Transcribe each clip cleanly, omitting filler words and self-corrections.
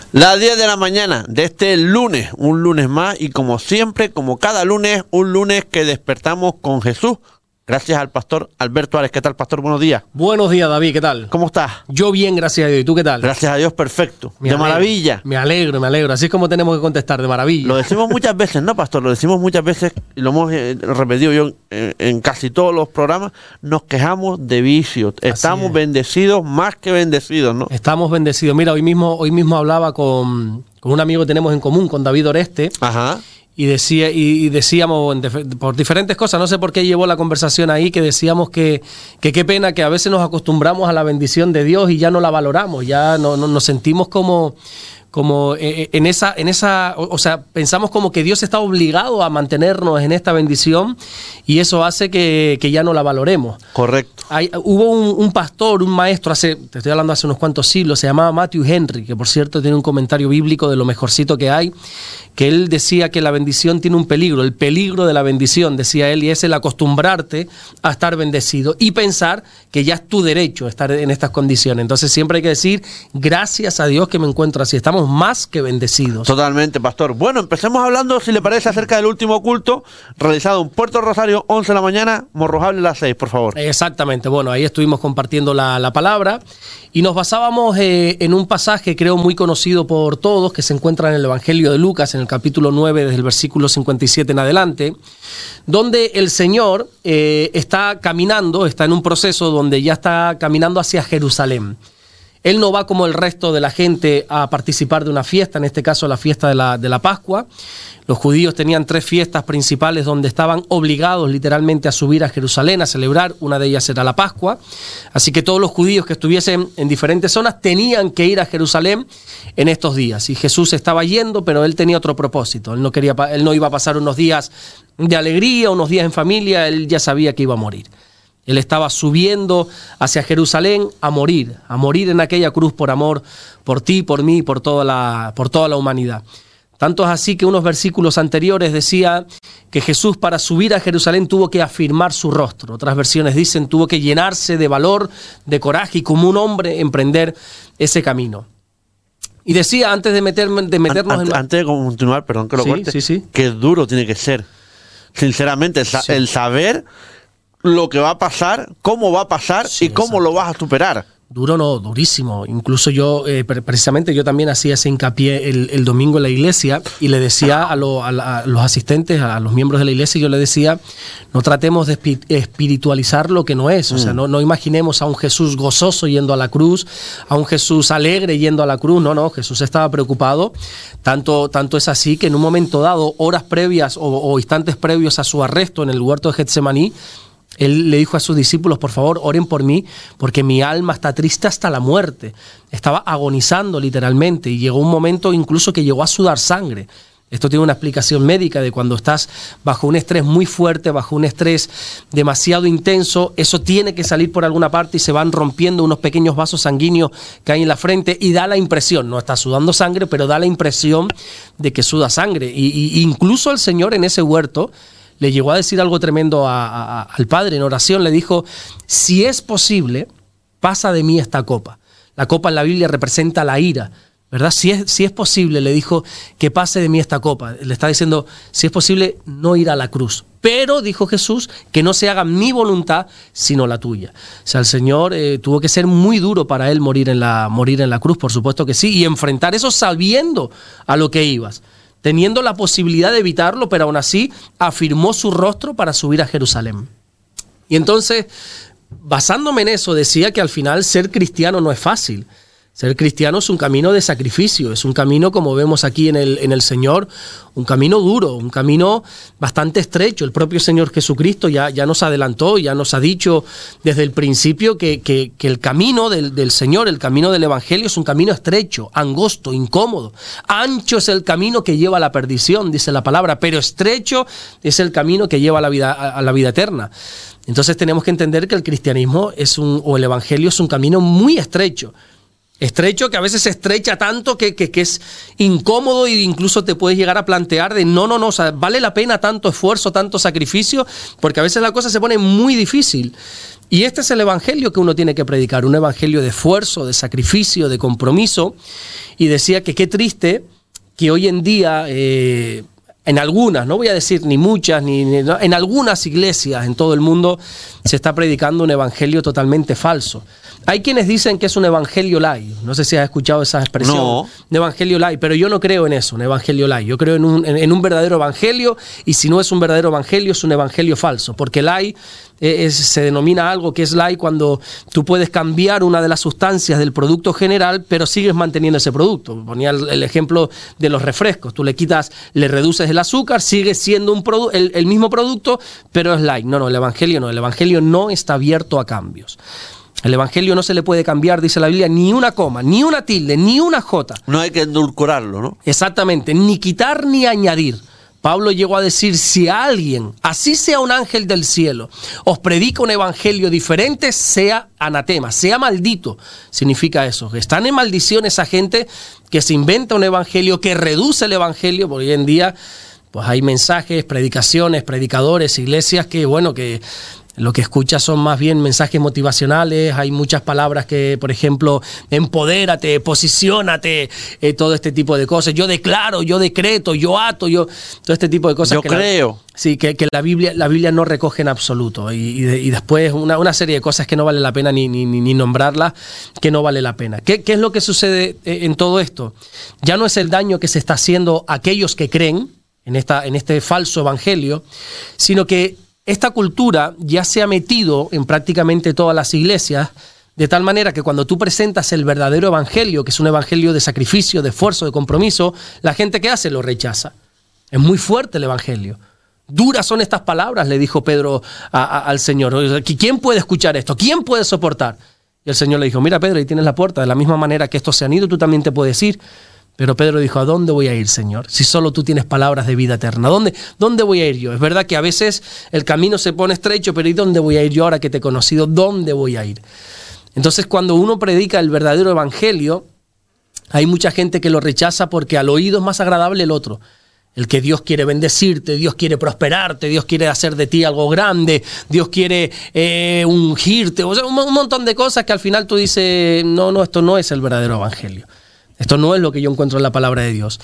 Las 10 de la mañana de este lunes, un lunes más, y como siempre, como cada lunes, un lunes que despertamos con Jesús. Gracias al pastor Alberto Ares. ¿Qué tal, pastor? Buenos días. Buenos días, David. ¿Qué tal? ¿Cómo estás? Yo bien, gracias a Dios. ¿Y tú qué tal? Gracias a Dios, perfecto. De maravilla. Me alegro. Así es como tenemos que contestar, de maravilla. Lo decimos muchas veces, ¿no, pastor? Lo decimos muchas veces, y lo hemos repetido yo en casi todos los programas. Nos quejamos de vicios. Estamos bendecidos, más que bendecidos, ¿no? Estamos bendecidos. Mira, hoy mismo hablaba con un amigo que tenemos en común, con David Oreste. Ajá. Y decíamos por diferentes cosas, no sé por qué llevó la conversación ahí, que decíamos que qué pena que a veces nos acostumbramos a la bendición de Dios y ya no la valoramos, ya no nos sentimos como en esa, o sea, pensamos como que Dios está obligado a mantenernos en esta bendición y eso hace que ya no la valoremos. Correcto. Hubo un pastor, un maestro, te estoy hablando hace unos cuantos siglos, se llamaba Matthew Henry, que por cierto tiene un comentario bíblico de lo mejorcito que hay, que él decía que la bendición tiene un peligro, el peligro de la bendición, decía él, y es el acostumbrarte a estar bendecido y pensar que ya es tu derecho estar en estas condiciones. Entonces siempre hay que decir, gracias a Dios que me encuentro así, estamos más que bendecidos. Totalmente, pastor. Bueno, empecemos hablando, si le parece, acerca del último culto realizado en Puerto Rosario, 11 de la mañana, Morrojable las 6, por favor. Exactamente, bueno, ahí estuvimos compartiendo la palabra y nos basábamos en un pasaje, creo, muy conocido por todos, que se encuentra en el Evangelio de Lucas, en el capítulo 9, desde el versículo 57 en adelante, donde el Señor está caminando, está en un proceso donde ya está caminando hacia Jerusalén. Él no va como el resto de la gente a participar de una fiesta, en este caso la fiesta de la Pascua. Los judíos tenían 3 fiestas principales donde estaban obligados literalmente a subir a Jerusalén a celebrar. Una de ellas era la Pascua. Así que todos los judíos que estuviesen en diferentes zonas tenían que ir a Jerusalén en estos días. Y Jesús estaba yendo, pero él tenía otro propósito. Él no iba a pasar unos días de alegría, unos días en familia. Él ya sabía que iba a morir. Él estaba subiendo hacia Jerusalén a morir en aquella cruz por amor, por ti, por mí, por toda la humanidad. Tanto es así que unos versículos anteriores decía que Jesús, para subir a Jerusalén, tuvo que afirmar su rostro. Otras versiones dicen tuvo que llenarse de valor, de coraje y como un hombre emprender ese camino. Y decía, antes de meternos antes de continuar, perdón que lo corte, sí. Qué duro tiene que ser, sinceramente, el saber lo que va a pasar, cómo va a pasar y cómo lo vas a superar. Duro no, durísimo. Incluso yo, precisamente yo también hacía ese hincapié el domingo en la iglesia y le decía a los asistentes, a los miembros de la iglesia, yo le decía, no tratemos de espiritualizar lo que no es. O sea, no imaginemos a un Jesús gozoso yendo a la cruz, a un Jesús alegre yendo a la cruz. No, Jesús estaba preocupado. Tanto es así que en un momento dado, horas previas o instantes previos a su arresto en el huerto de Getsemaní, él le dijo a sus discípulos, por favor, oren por mí, porque mi alma está triste hasta la muerte. Estaba agonizando literalmente y llegó un momento incluso que llegó a sudar sangre. Esto tiene una explicación médica de cuando estás bajo un estrés muy fuerte, bajo un estrés demasiado intenso, eso tiene que salir por alguna parte y se van rompiendo unos pequeños vasos sanguíneos que hay en la frente y da la impresión, no está sudando sangre, pero da la impresión de que suda sangre. Y incluso el Señor en ese huerto le llegó a decir algo tremendo al Padre en oración, le dijo, si es posible, pasa de mí esta copa. La copa en la Biblia representa la ira, ¿verdad? Si es posible, le dijo, que pase de mí esta copa. Le está diciendo, si es posible, no ir a la cruz. Pero, dijo Jesús, que no se haga mi voluntad, sino la tuya. O sea, el Señor tuvo que ser muy duro para él morir en la cruz, por supuesto que sí, y enfrentar eso sabiendo a lo que ibas, teniendo la posibilidad de evitarlo, pero aún así afirmó su rostro para subir a Jerusalén. Y entonces, basándome en eso, decía que al final ser cristiano no es fácil. Ser cristiano es un camino de sacrificio, es un camino, como vemos aquí en el Señor, un camino duro, un camino bastante estrecho. El propio Señor Jesucristo ya nos adelantó, ya nos ha dicho desde el principio que el camino del Señor, el camino del Evangelio es un camino estrecho, angosto, incómodo. Ancho es el camino que lleva a la perdición, dice la palabra, pero estrecho es el camino que lleva a la vida eterna. Entonces tenemos que entender que el cristianismo o el Evangelio es un camino muy estrecho. Estrecho, que a veces se estrecha tanto que es incómodo e incluso te puedes llegar a plantear de no, o sea, ¿vale la pena tanto esfuerzo, tanto sacrificio? Porque a veces la cosa se pone muy difícil. Y este es el evangelio que uno tiene que predicar, un evangelio de esfuerzo, de sacrificio, de compromiso. Y decía que qué triste que hoy en día, en algunas, no voy a decir ni muchas, no, en algunas iglesias en todo el mundo se está predicando un evangelio totalmente falso. Hay quienes dicen que es un evangelio light. No sé si has escuchado esa expresión. No. De evangelio light, pero yo no creo en eso, un evangelio light. Yo creo en un verdadero evangelio, y si no es un verdadero evangelio, es un evangelio falso. Porque light se denomina algo que es light cuando tú puedes cambiar una de las sustancias del producto general, pero sigues manteniendo ese producto. Ponía el ejemplo de los refrescos. Tú le reduces el azúcar, sigue siendo el mismo producto, pero es light. No, el evangelio no. El evangelio no está abierto a cambios. El evangelio no se le puede cambiar, dice la Biblia, ni una coma, ni una tilde, ni una jota. No hay que endulcorarlo, ¿no? Exactamente, ni quitar ni añadir. Pablo llegó a decir, si alguien, así sea un ángel del cielo, os predica un evangelio diferente, sea anatema, sea maldito. Significa eso, que están en maldición esa gente que se inventa un evangelio, que reduce el evangelio, porque hoy en día pues hay mensajes, predicaciones, predicadores, iglesias que, bueno, que lo que escuchas son más bien mensajes motivacionales. Hay muchas palabras que, por ejemplo, empodérate, posiciónate, todo este tipo de cosas. Yo declaro, yo decreto, yo ato, todo este tipo de cosas. Yo creo. Que la Biblia no recoge en absoluto. Y después una serie de cosas que no vale la pena ni nombrarlas, que no vale la pena. ¿Qué es lo que sucede en todo esto? Ya no es el daño que se está haciendo a aquellos que creen en este falso evangelio, sino que esta cultura ya se ha metido en prácticamente todas las iglesias, de tal manera que cuando tú presentas el verdadero evangelio, que es un evangelio de sacrificio, de esfuerzo, de compromiso, la gente que hace lo rechaza. Es muy fuerte el evangelio. Duras son estas palabras, le dijo Pedro al Señor. ¿Quién puede escuchar esto? ¿Quién puede soportar? Y el Señor le dijo, mira Pedro, ahí tienes la puerta, de la misma manera que estos se han ido, tú también te puedes ir. Pero Pedro dijo, ¿a dónde voy a ir, Señor? Si solo tú tienes palabras de vida eterna. ¿Dónde voy a ir yo? Es verdad que a veces el camino se pone estrecho, pero ¿y dónde voy a ir yo ahora que te he conocido? ¿Dónde voy a ir? Entonces, cuando uno predica el verdadero evangelio, hay mucha gente que lo rechaza porque al oído es más agradable el otro. El que Dios quiere bendecirte, Dios quiere prosperarte, Dios quiere hacer de ti algo grande, Dios quiere ungirte, o sea, un montón de cosas que al final tú dices, no, esto no es el verdadero evangelio. Esto no es lo que yo encuentro en la palabra de Dios.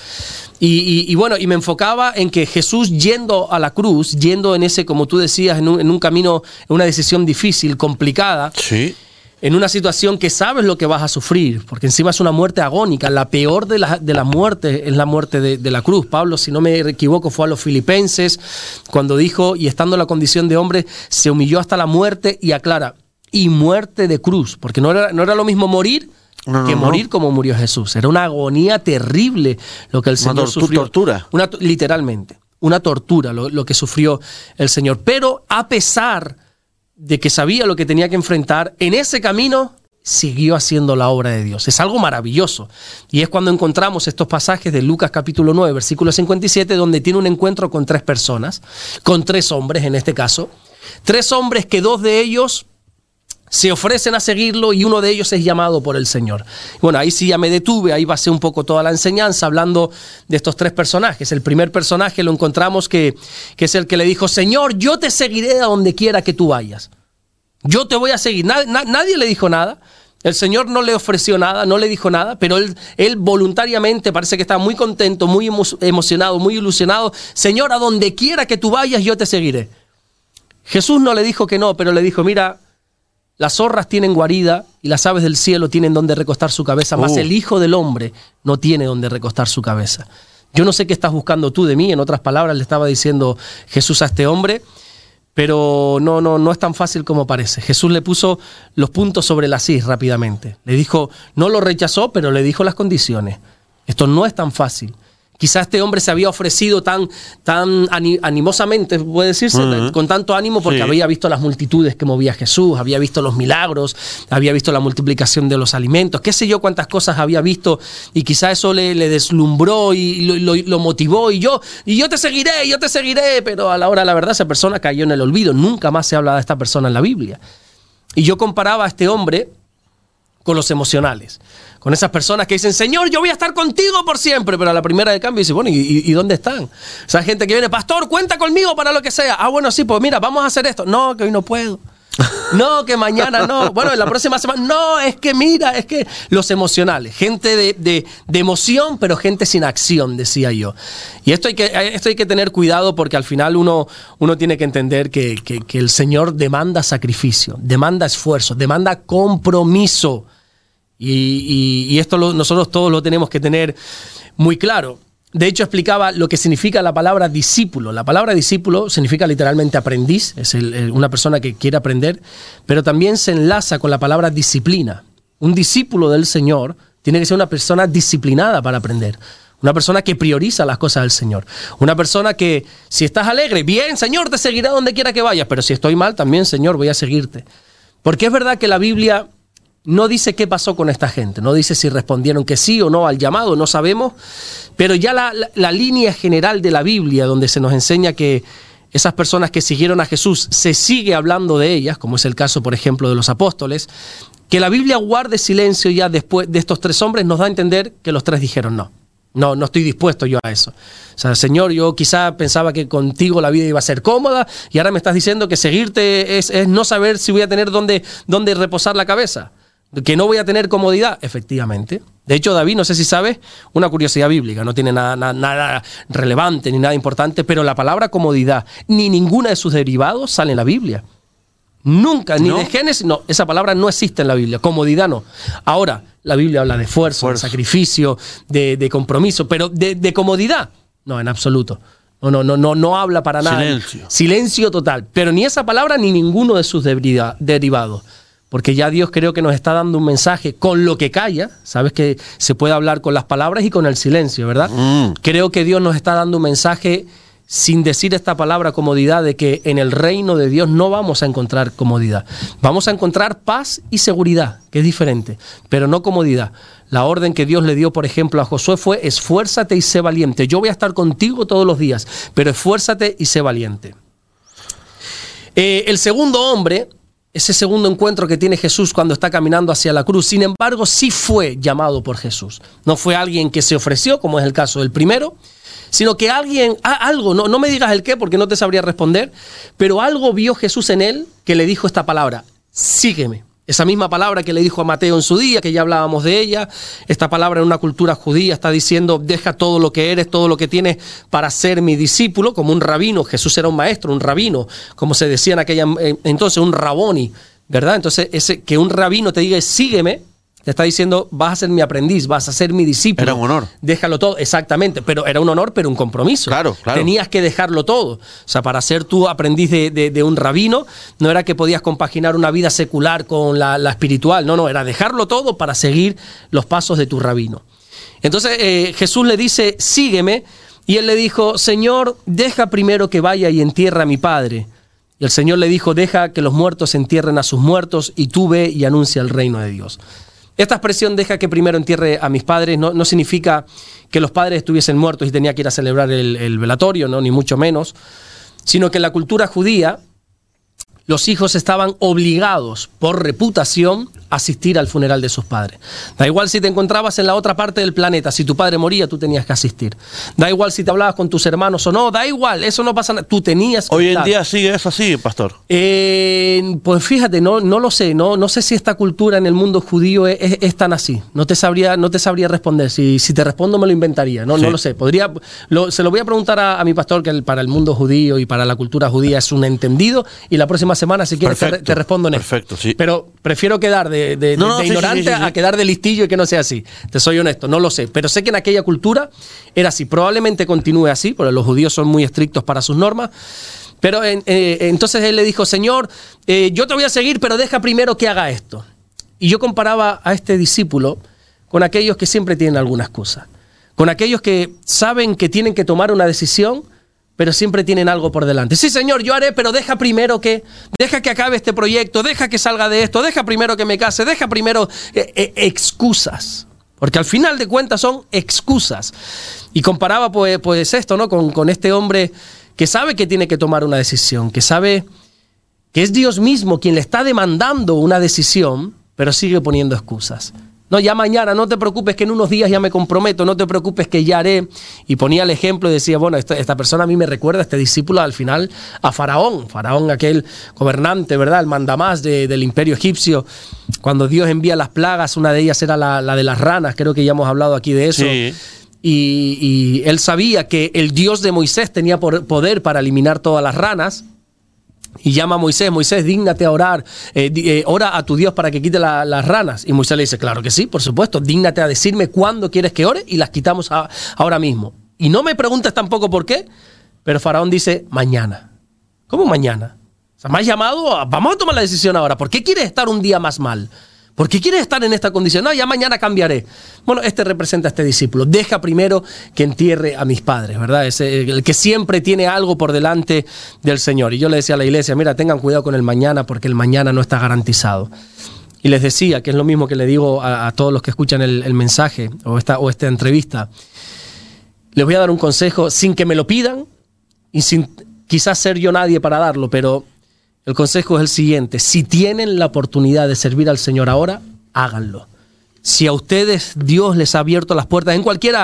Y bueno, y me enfocaba en que Jesús yendo a la cruz, yendo en ese, como tú decías, en un camino, en una decisión difícil, complicada, sí, en una situación que sabes lo que vas a sufrir, porque encima es una muerte agónica. La peor de la muerte es la muerte de la cruz. Pablo, si no me equivoco, fue a los Filipenses cuando dijo, y estando en la condición de hombre, se humilló hasta la muerte, y aclara, y muerte de cruz, porque no era lo mismo morir que morir como murió Jesús. Era una agonía terrible lo que el Señor sufrió. Tortura. Literalmente, una tortura lo que sufrió el Señor. Pero a pesar de que sabía lo que tenía que enfrentar, en ese camino siguió haciendo la obra de Dios. Es algo maravilloso. Y es cuando encontramos estos pasajes de Lucas capítulo 9, versículo 57, donde tiene un encuentro con 3 personas, con 3 hombres en este caso. 3 hombres que 2 de ellos se ofrecen a seguirlo y uno de ellos es llamado por el Señor. Bueno, ahí sí ya me detuve, ahí basé un poco toda la enseñanza hablando de estos 3 personajes. El primer personaje lo encontramos que es el que le dijo, Señor, yo te seguiré a donde quiera que tú vayas. Yo te voy a seguir. Nadie le dijo nada. El Señor no le ofreció nada, no le dijo nada, pero él voluntariamente parece que estaba muy contento, muy emocionado, muy ilusionado. Señor, a donde quiera que tú vayas, yo te seguiré. Jesús no le dijo que no, pero le dijo, mira, las zorras tienen guarida y las aves del cielo tienen donde recostar su cabeza, mas el Hijo del Hombre no tiene donde recostar su cabeza. Yo no sé qué estás buscando tú de mí, en otras palabras le estaba diciendo Jesús a este hombre, pero no es tan fácil como parece. Jesús le puso los puntos sobre las is rápidamente. Le dijo, no lo rechazó, pero le dijo las condiciones. Esto no es tan fácil. Quizás este hombre se había ofrecido tan animosamente, puede decirse, con tanto ánimo, porque había visto las multitudes que movía Jesús, había visto los milagros, había visto la multiplicación de los alimentos, qué sé yo cuántas cosas había visto, y quizás eso le deslumbró y lo motivó, y yo te seguiré, pero a la hora de la verdad esa persona cayó en el olvido. Nunca más se habla de esta persona en la Biblia. Y yo comparaba a este hombre con los emocionales. Con esas personas que dicen, Señor, yo voy a estar contigo por siempre, pero a la primera de cambio dice, bueno, ¿y dónde están? O sea, gente que viene, pastor, cuenta conmigo para lo que sea. Ah, bueno, sí, pues mira, vamos a hacer esto. No, que hoy no puedo. No, que mañana no. Bueno, en la próxima semana. No, es que mira, es que los emocionales. Gente de emoción, pero gente sin acción, decía yo. Y esto hay que tener cuidado porque al final uno tiene que entender que el Señor demanda sacrificio, demanda esfuerzo, demanda compromiso. Y esto nosotros todos lo tenemos que tener muy claro. De hecho, explicaba lo que significa la palabra discípulo. La palabra discípulo significa literalmente aprendiz, es una persona que quiere aprender, pero también se enlaza con la palabra disciplina. Un discípulo del Señor tiene que ser una persona disciplinada para aprender. Una persona que prioriza las cosas del Señor. Una persona que, si estás alegre, bien, Señor, te seguirá donde quiera que vayas, pero si estoy mal, también, Señor, voy a seguirte. Porque es verdad que la Biblia no dice qué pasó con esta gente, no dice si respondieron que sí o no al llamado, no sabemos, pero ya la línea general de la Biblia, donde se nos enseña que esas personas que siguieron a Jesús, se sigue hablando de ellas, como es el caso, por ejemplo, de los apóstoles, que la Biblia guarde silencio ya después de estos 3 hombres nos da a entender que los 3 dijeron no. No estoy dispuesto yo a eso. O sea, Señor, yo quizá pensaba que contigo la vida iba a ser cómoda y ahora me estás diciendo que seguirte es no saber si voy a tener dónde reposar la cabeza. Que no voy a tener comodidad, efectivamente. De hecho, David, no sé si sabes, una curiosidad bíblica, no tiene nada relevante ni nada importante, pero la palabra comodidad, ni ninguna de sus derivados sale en la Biblia. Nunca, ni de Génesis, no, esa palabra no existe en la Biblia, comodidad no. Ahora, la Biblia habla de esfuerzo, de sacrificio, de compromiso, pero de comodidad, no, en absoluto. No habla para nada. Silencio total. Pero ni esa palabra ni ninguno de sus derivados. Porque ya Dios creo que nos está dando un mensaje con lo que calla. Sabes que se puede hablar con las palabras y con el silencio, ¿verdad? Creo que Dios nos está dando un mensaje sin decir esta palabra comodidad, de que en el reino de Dios no vamos a encontrar comodidad. Vamos a encontrar paz y seguridad, que es diferente, pero no comodidad. La orden que Dios le dio, por ejemplo, a Josué fue: esfuérzate y sé valiente. Yo voy a estar contigo todos los días, pero esfuérzate y sé valiente. El segundo hombre, ese segundo encuentro que tiene Jesús cuando está caminando hacia la cruz, sin embargo, sí fue llamado por Jesús. No fue alguien que se ofreció, como es el caso del primero, sino que algo, no me digas el qué porque no te sabría responder, pero algo vio Jesús en él que le dijo esta palabra: sígueme. Esa misma palabra que le dijo a Mateo en su día, que ya hablábamos de ella, esta palabra en una cultura judía está diciendo: deja todo lo que eres, todo lo que tienes para ser mi discípulo, como un rabino. Jesús era un maestro, un rabino, como se decía en aquella entonces, un raboni, ¿verdad? Entonces, que un rabino te diga sígueme, te está diciendo: vas a ser mi aprendiz, vas a ser mi discípulo. Era un honor. Déjalo todo, exactamente, pero era un honor, pero un compromiso. Claro. Tenías que dejarlo todo. O sea, para ser tú aprendiz de un rabino, no era que podías compaginar una vida secular con la espiritual, no, era dejarlo todo para seguir los pasos de tu rabino. Entonces Jesús le dice: sígueme, y él le dijo: Señor, deja primero que vaya y entierre a mi padre. Y el Señor le dijo: deja que los muertos entierren a sus muertos, y tú ve y anuncia el reino de Dios. Esta expresión, deja que primero entierre a mis padres, no significa que los padres estuviesen muertos y tenía que ir a celebrar el velatorio, no, ni mucho menos, sino que en la cultura judía los hijos estaban obligados por reputación a asistir al funeral de sus padres. Da igual si te encontrabas en la otra parte del planeta, si tu padre moría, tú tenías que asistir. Da igual si te hablabas con tus hermanos o no, da igual, eso no pasa nada, tú tenías que Hoy estar. en día sigue eso así, pastor. Pues fíjate, no lo sé, no sé si esta cultura en el mundo judío es tan así. No te sabría responder. Si te respondo me lo inventaría, no lo sé. Se lo voy a preguntar a mi pastor, que para el mundo judío y para la cultura judía es un entendido, y la próxima semana, si quieres, te respondo en esto. Perfecto, sí. Pero prefiero quedar de ignorante a quedar de listillo y que no sea así. Te soy honesto, no lo sé. Pero sé que en aquella cultura era así. Probablemente continúe así, porque los judíos son muy estrictos para sus normas. Pero entonces él le dijo: Señor, yo te voy a seguir, pero deja primero que haga esto. Y yo comparaba a este discípulo con aquellos que siempre tienen alguna excusa. Con aquellos que saben que tienen que tomar una decisión, pero siempre tienen algo por delante. Sí, Señor, yo haré, pero deja que acabe este proyecto, deja que salga de esto, deja primero que me case, deja primero excusas. Porque al final de cuentas son excusas. Y comparaba pues esto, ¿no? Con este hombre que sabe que tiene que tomar una decisión, que sabe que es Dios mismo quien le está demandando una decisión, pero sigue poniendo excusas. No, ya mañana, no te preocupes que en unos días ya me comprometo, no te preocupes que ya haré. Y ponía el ejemplo y decía, bueno, esta persona a mí me recuerda, este discípulo al final, a Faraón, aquel gobernante, ¿verdad? El mandamás del imperio egipcio. Cuando Dios envía las plagas, una de ellas era la de las ranas, creo que ya hemos hablado aquí de eso. Sí. Y él sabía que el Dios de Moisés tenía poder para eliminar todas las ranas. Y llama a Moisés, Moisés, dígnate a orar, ora a tu Dios para que quite las ranas. Y Moisés le dice, claro que sí, por supuesto, dígnate a decirme cuándo quieres que ore y las quitamos ahora mismo. Y no me preguntes tampoco por qué, pero Faraón dice, mañana. ¿Cómo mañana? O sea, me has llamado, vamos a tomar la decisión ahora. ¿Por qué quieres estar un día más mal? ¿Por qué quieres estar en esta condición? No, ya mañana cambiaré. Bueno, este representa a este discípulo. Deja primero que entierre a mis padres, ¿verdad? Es el que siempre tiene algo por delante del Señor. Y yo le decía a la iglesia, mira, tengan cuidado con el mañana porque el mañana no está garantizado. Y les decía, que es lo mismo que le digo a todos los que escuchan el mensaje o esta entrevista. Les voy a dar un consejo sin que me lo pidan y sin quizás ser yo nadie para darlo, pero el consejo es el siguiente: si tienen la oportunidad de servir al Señor ahora, háganlo. Si a ustedes Dios les ha abierto las puertas en cualquier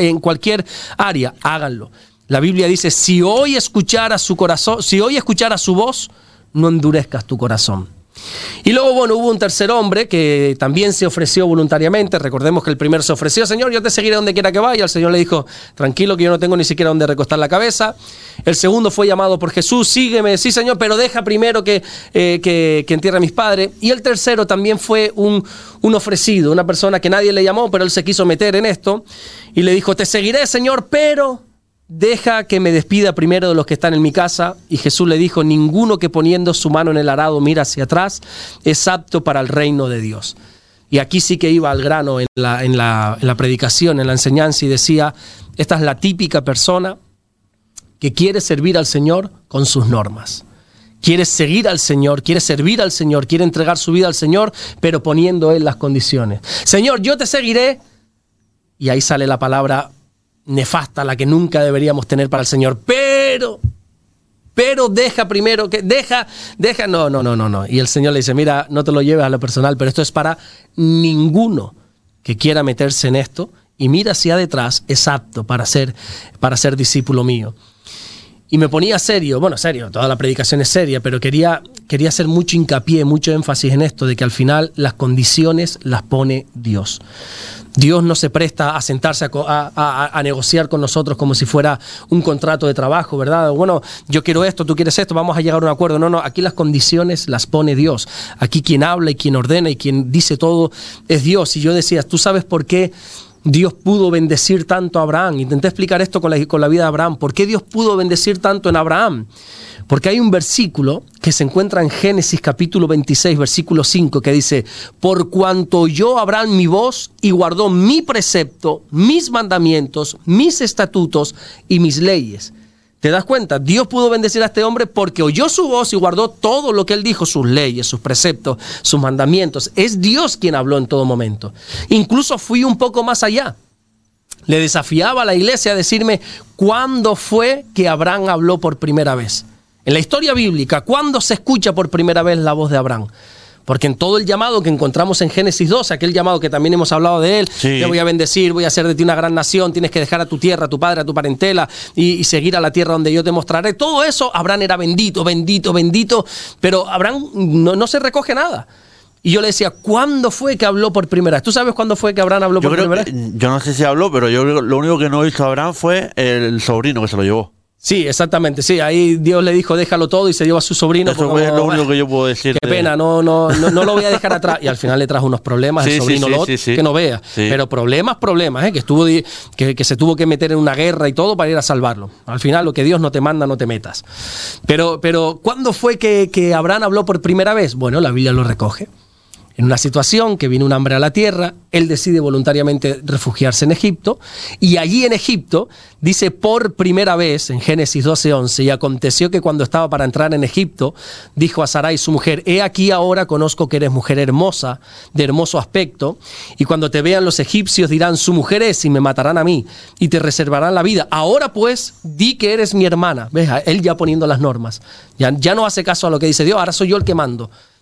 área, háganlo. La Biblia dice, si hoy escucharas su corazón, si hoy escucharas su voz, no endurezcas tu corazón. Y luego, bueno, hubo un tercer hombre que también se ofreció voluntariamente. Recordemos que el primero se ofreció, Señor, yo te seguiré donde quiera que vaya. El Señor le dijo, tranquilo que yo no tengo ni siquiera donde recostar la cabeza. El segundo fue llamado por Jesús, sígueme, sí Señor, pero deja primero que entierre a mis padres. Y el tercero también fue un ofrecido, una persona que nadie le llamó, pero él se quiso meter en esto y le dijo, te seguiré, Señor, pero deja que me despida primero de los que están en mi casa. Y Jesús le dijo, ninguno que poniendo su mano en el arado mira hacia atrás es apto para el reino de Dios. Y aquí sí que iba al grano en la predicación, en la enseñanza, y decía, esta es la típica persona que quiere servir al Señor con sus normas. Quiere seguir al Señor, quiere servir al Señor, quiere entregar su vida al Señor, pero poniendo Él las condiciones. Señor, yo te seguiré. Y ahí sale la palabra nefasta, la que nunca deberíamos tener para el Señor, pero deja primero, no. Y el Señor le dice, mira, no te lo lleves a lo personal, pero esto es para ninguno que quiera meterse en esto y mira hacia detrás, es apto para ser discípulo mío. Y me ponía serio, toda la predicación es seria, pero quería hacer mucho hincapié, mucho énfasis en esto, de que al final las condiciones las pone Dios. Dios no se presta a sentarse a negociar con nosotros como si fuera un contrato de trabajo, ¿verdad? Bueno, yo quiero esto, tú quieres esto, vamos a llegar a un acuerdo. No, aquí las condiciones las pone Dios. Aquí quien habla y quien ordena y quien dice todo es Dios. Y yo decía, ¿tú sabes por qué Dios pudo bendecir tanto a Abraham? Intenté explicar esto con la vida de Abraham. ¿Por qué Dios pudo bendecir tanto en Abraham? Porque hay un versículo que se encuentra en Génesis capítulo 26, versículo 5, que dice, por cuanto oyó Abraham mi voz y guardó mi precepto, mis mandamientos, mis estatutos y mis leyes. ¿Te das cuenta? Dios pudo bendecir a este hombre porque oyó su voz y guardó todo lo que él dijo, sus leyes, sus preceptos, sus mandamientos. Es Dios quien habló en todo momento. Incluso fui un poco más allá. Le desafiaba a la iglesia a decirme cuándo fue que Abraham habló por primera vez. En la historia bíblica, ¿cuándo se escucha por primera vez la voz de Abraham? Porque en todo el llamado que encontramos en Génesis 2, aquel llamado que también hemos hablado de él, sí, te voy a bendecir, voy a hacer de ti una gran nación, tienes que dejar a tu tierra, a tu padre, a tu parentela y seguir a la tierra donde yo te mostraré. Todo eso, Abraham era bendito, pero Abraham no se recoge nada. Y yo le decía, ¿cuándo fue que habló por primera vez? ¿Tú sabes cuándo fue que Abraham habló por primera vez? Yo no sé si habló, pero yo lo único que no hizo Abraham fue el sobrino que se lo llevó. Sí, exactamente, sí, ahí Dios le dijo déjalo todo y se llevó a su sobrino. Eso es lo único que yo puedo decir. Qué pena, no lo voy a dejar atrás. Y al final le trajo unos problemas el sobrino Lot, que no vea. Sí. Pero problemas, que se tuvo que meter en una guerra y todo para ir a salvarlo. Al final lo que Dios no te manda, no te metas. Pero ¿cuándo fue que Abraham habló por primera vez? Bueno, la Biblia lo recoge. En una situación que vino un hambre a la tierra, él decide voluntariamente refugiarse en Egipto, y allí en Egipto, dice por primera vez, en Génesis 12:11, y aconteció que cuando estaba para entrar en Egipto, dijo a Sarai su mujer, he aquí ahora conozco que eres mujer hermosa, de hermoso aspecto, y cuando te vean los egipcios dirán, su mujer es, y me matarán a mí, y te reservarán la vida. Ahora pues, di que eres mi hermana. ¿Ves? Él ya poniendo las normas. Ya no hace caso a lo que dice Dios, ahora soy yo el que mando.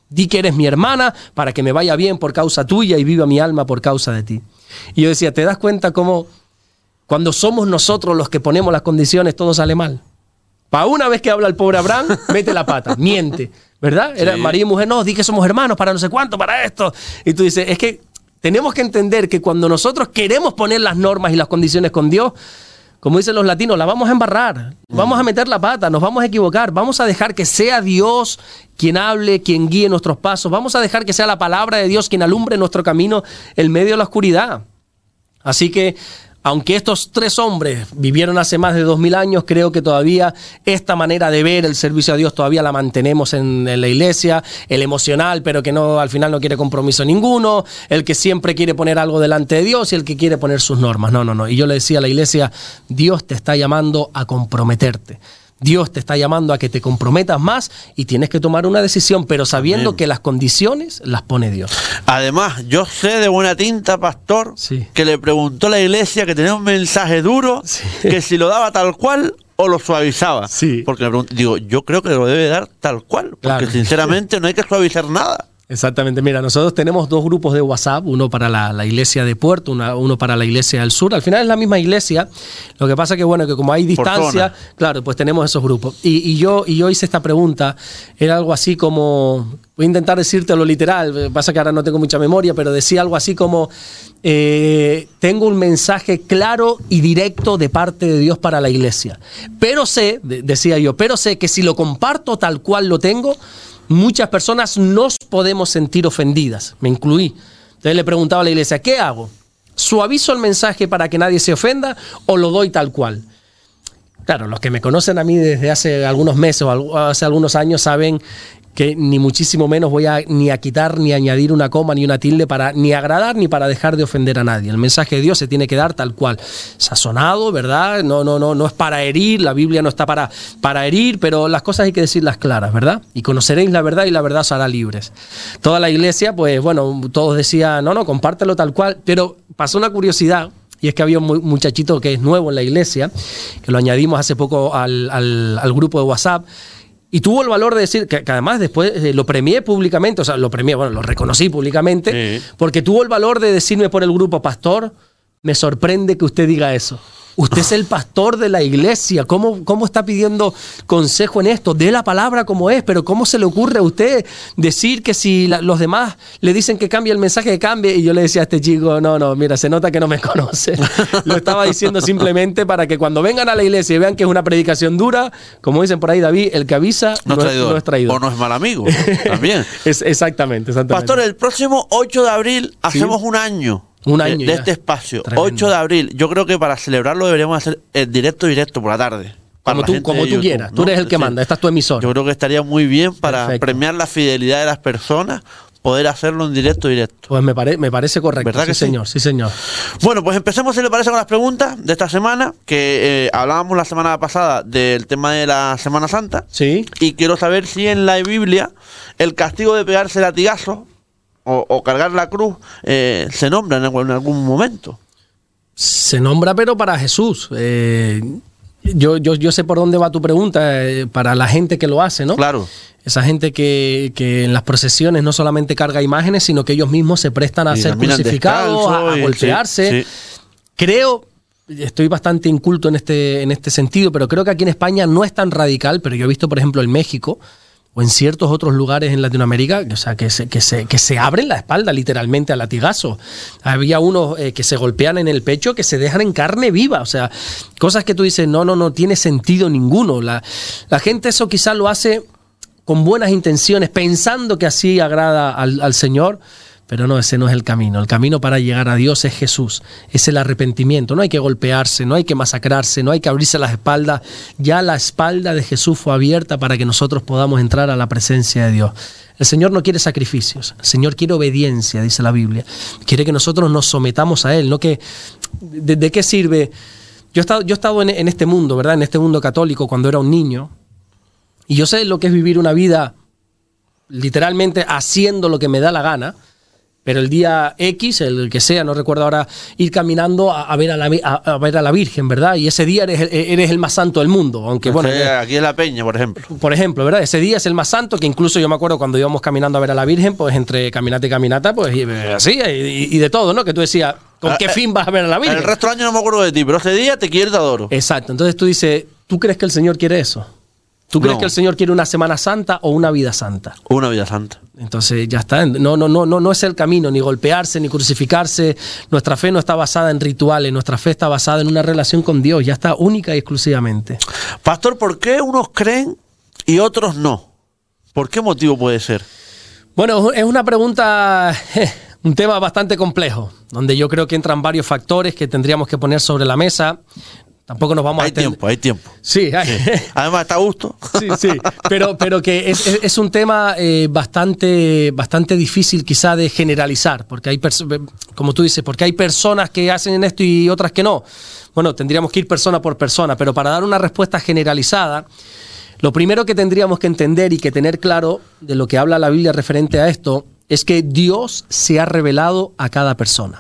Di que eres mi hermana para que me vaya bien por causa tuya y viva mi alma por causa de ti. Y yo decía, ¿te das cuenta cómo cuando somos nosotros los que ponemos las condiciones todo sale mal? Para una vez que habla el pobre Abraham, mete la pata, miente, ¿verdad? Era marido y mujer, no, di que somos hermanos para no sé cuánto, para esto. Y tú dices, es que tenemos que entender que cuando nosotros queremos poner las normas y las condiciones con Dios, como dicen los latinos, la vamos a embarrar, vamos a meter la pata, nos vamos a equivocar, vamos a dejar que sea Dios quien hable, quien guíe nuestros pasos, vamos a dejar que sea la palabra de Dios quien alumbre nuestro camino en medio de la oscuridad. Así que, aunque estos 3 hombres vivieron hace más de 2000 años, creo que todavía esta manera de ver el servicio a Dios todavía la mantenemos en la iglesia, el emocional, pero que no al final no quiere compromiso ninguno, el que siempre quiere poner algo delante de Dios y el que quiere poner sus normas. No. Y yo le decía a la iglesia, Dios te está llamando a comprometerte. Dios te está llamando a que te comprometas más y tienes que tomar una decisión, pero sabiendo que las condiciones las pone Dios. Además, yo sé de buena tinta, pastor, que le preguntó a la iglesia que tenía un mensaje duro, que si lo daba tal cual o lo suavizaba. Porque le pregunté, digo, yo creo que lo debe dar tal cual, porque sinceramente no hay que suavizar nada. Exactamente, mira, nosotros tenemos 2 grupos de WhatsApp, uno para la iglesia de Puerto, uno para la iglesia del sur. Al final es la misma iglesia, lo que pasa que bueno, que como hay distancia, claro, pues tenemos esos grupos. Y yo hice esta pregunta, era algo así como, voy a intentar decírtelo literal, pasa que ahora no tengo mucha memoria, pero decía algo así como, tengo un mensaje claro y directo de parte de Dios para la iglesia. Pero sé, decía yo, pero sé que si lo comparto tal cual lo tengo, muchas personas nos podemos sentir ofendidas, me incluí. Entonces le preguntaba a la iglesia, ¿qué hago? ¿Suavizo el mensaje para que nadie se ofenda o lo doy tal cual? Claro, los que me conocen a mí desde hace algunos meses o hace algunos años saben que ni muchísimo menos voy ni a quitar ni a añadir una coma ni una tilde para ni agradar ni para dejar de ofender a nadie. El mensaje de Dios se tiene que dar tal cual, sazonado, ¿verdad? No es para herir, la Biblia no está para herir, pero las cosas hay que decirlas claras, ¿verdad? Y conoceréis la verdad y la verdad os hará libres. Toda la iglesia, pues bueno, todos decían, no, compártelo tal cual, pero pasó una curiosidad. Y es que había un muchachito que es nuevo en la iglesia, que lo añadimos hace poco al grupo de WhatsApp, y tuvo el valor de decir, que además después lo premié públicamente, o sea, lo reconocí públicamente, porque tuvo el valor de decirme por el grupo, pastor, me sorprende que usted diga eso. Usted es el pastor de la iglesia. ¿Cómo está pidiendo consejo en esto? Dé la palabra como es, pero ¿cómo se le ocurre a usted decir que si los demás le dicen que cambie el mensaje, que cambie? Y yo le decía a este chico, no, mira, se nota que no me conoce. Lo estaba diciendo simplemente para que cuando vengan a la iglesia y vean que es una predicación dura, como dicen por ahí, David, el que avisa no es traidor. O no es mal amigo, también. Exactamente. Pastor, el próximo 8 de abril hacemos un año. De este espacio, tremendo. 8 de abril. Yo creo que para celebrarlo deberíamos hacer el directo por la tarde. Como tú quieras, ¿no? Tú eres el que manda, esta es tu emisora. Yo creo que estaría muy bien para premiar la fidelidad de las personas, poder hacerlo en directo. Pues me parece correcto. ¿Verdad que señor? Sí, señor. Bueno, pues empecemos, si le parece, con las preguntas de esta semana, que hablábamos la semana pasada del tema de la Semana Santa. Sí. Y quiero saber si en la Biblia el castigo de pegarse latigazo o cargar la cruz se nombra en algún momento. Se nombra, pero para Jesús. Yo sé por dónde va tu pregunta, para la gente que lo hace, ¿no? Claro. Esa gente que en las procesiones no solamente carga imágenes, sino que ellos mismos se prestan a ser crucificados, a golpearse. Sí. Creo, estoy bastante inculto en este sentido, pero creo que aquí en España no es tan radical, pero yo he visto, por ejemplo, en México o en ciertos otros lugares en Latinoamérica, o sea, que se abren la espalda literalmente a latigazos. Había unos que se golpean en el pecho, que se dejan en carne viva, o sea, cosas que tú dices, no tiene sentido ninguno. La gente eso quizás lo hace con buenas intenciones, pensando que así agrada al Señor, pero no, ese no es el camino. El camino para llegar a Dios es Jesús, es el arrepentimiento. No hay que golpearse, no hay que masacrarse, no hay que abrirse las espaldas. Ya la espalda de Jesús fue abierta para que nosotros podamos entrar a la presencia de Dios. El Señor no quiere sacrificios, el Señor quiere obediencia, dice la Biblia. Quiere que nosotros nos sometamos a Él, no que... ¿De qué sirve? Yo he estado en este mundo, ¿verdad? En este mundo católico cuando era un niño, y yo sé lo que es vivir una vida literalmente haciendo lo que me da la gana. Pero el día X, el que sea, no recuerdo ahora, ir caminando a ver a la Virgen, ¿verdad? Y ese día eres el más santo del mundo. Aunque bueno, aquí en La Peña, por ejemplo. Por ejemplo, ¿verdad? Ese día es el más santo, que incluso yo me acuerdo cuando íbamos caminando a ver a la Virgen, pues entre caminata y caminata, pues así, y de todo, ¿no? Que tú decías, ¿con qué fin vas a ver a la Virgen? El resto del año no me acuerdo de ti, pero ese día te quiero y te adoro. Exacto. Entonces tú dices, ¿tú crees que el Señor quiere eso? ¿Tú crees que el Señor quiere una Semana Santa o una vida santa? Una vida santa. Entonces ya está. No es el camino, ni golpearse, ni crucificarse. Nuestra fe no está basada en rituales, nuestra fe está basada en una relación con Dios, ya está, única y exclusivamente. Pastor, ¿por qué unos creen y otros no? ¿Por qué motivo puede ser? Bueno, es una pregunta, un tema bastante complejo, donde yo creo que entran varios factores que tendríamos que poner sobre la mesa. Tampoco nos vamos a... Hay tiempo. Sí, hay. Sí. Además está a gusto. Sí. Pero que es un tema bastante difícil quizá de generalizar, porque hay, como tú dices, porque hay personas que hacen esto y otras que no. Bueno, tendríamos que ir persona por persona, pero para dar una respuesta generalizada, lo primero que tendríamos que entender y que tener claro de lo que habla la Biblia referente a esto es que Dios se ha revelado a cada persona.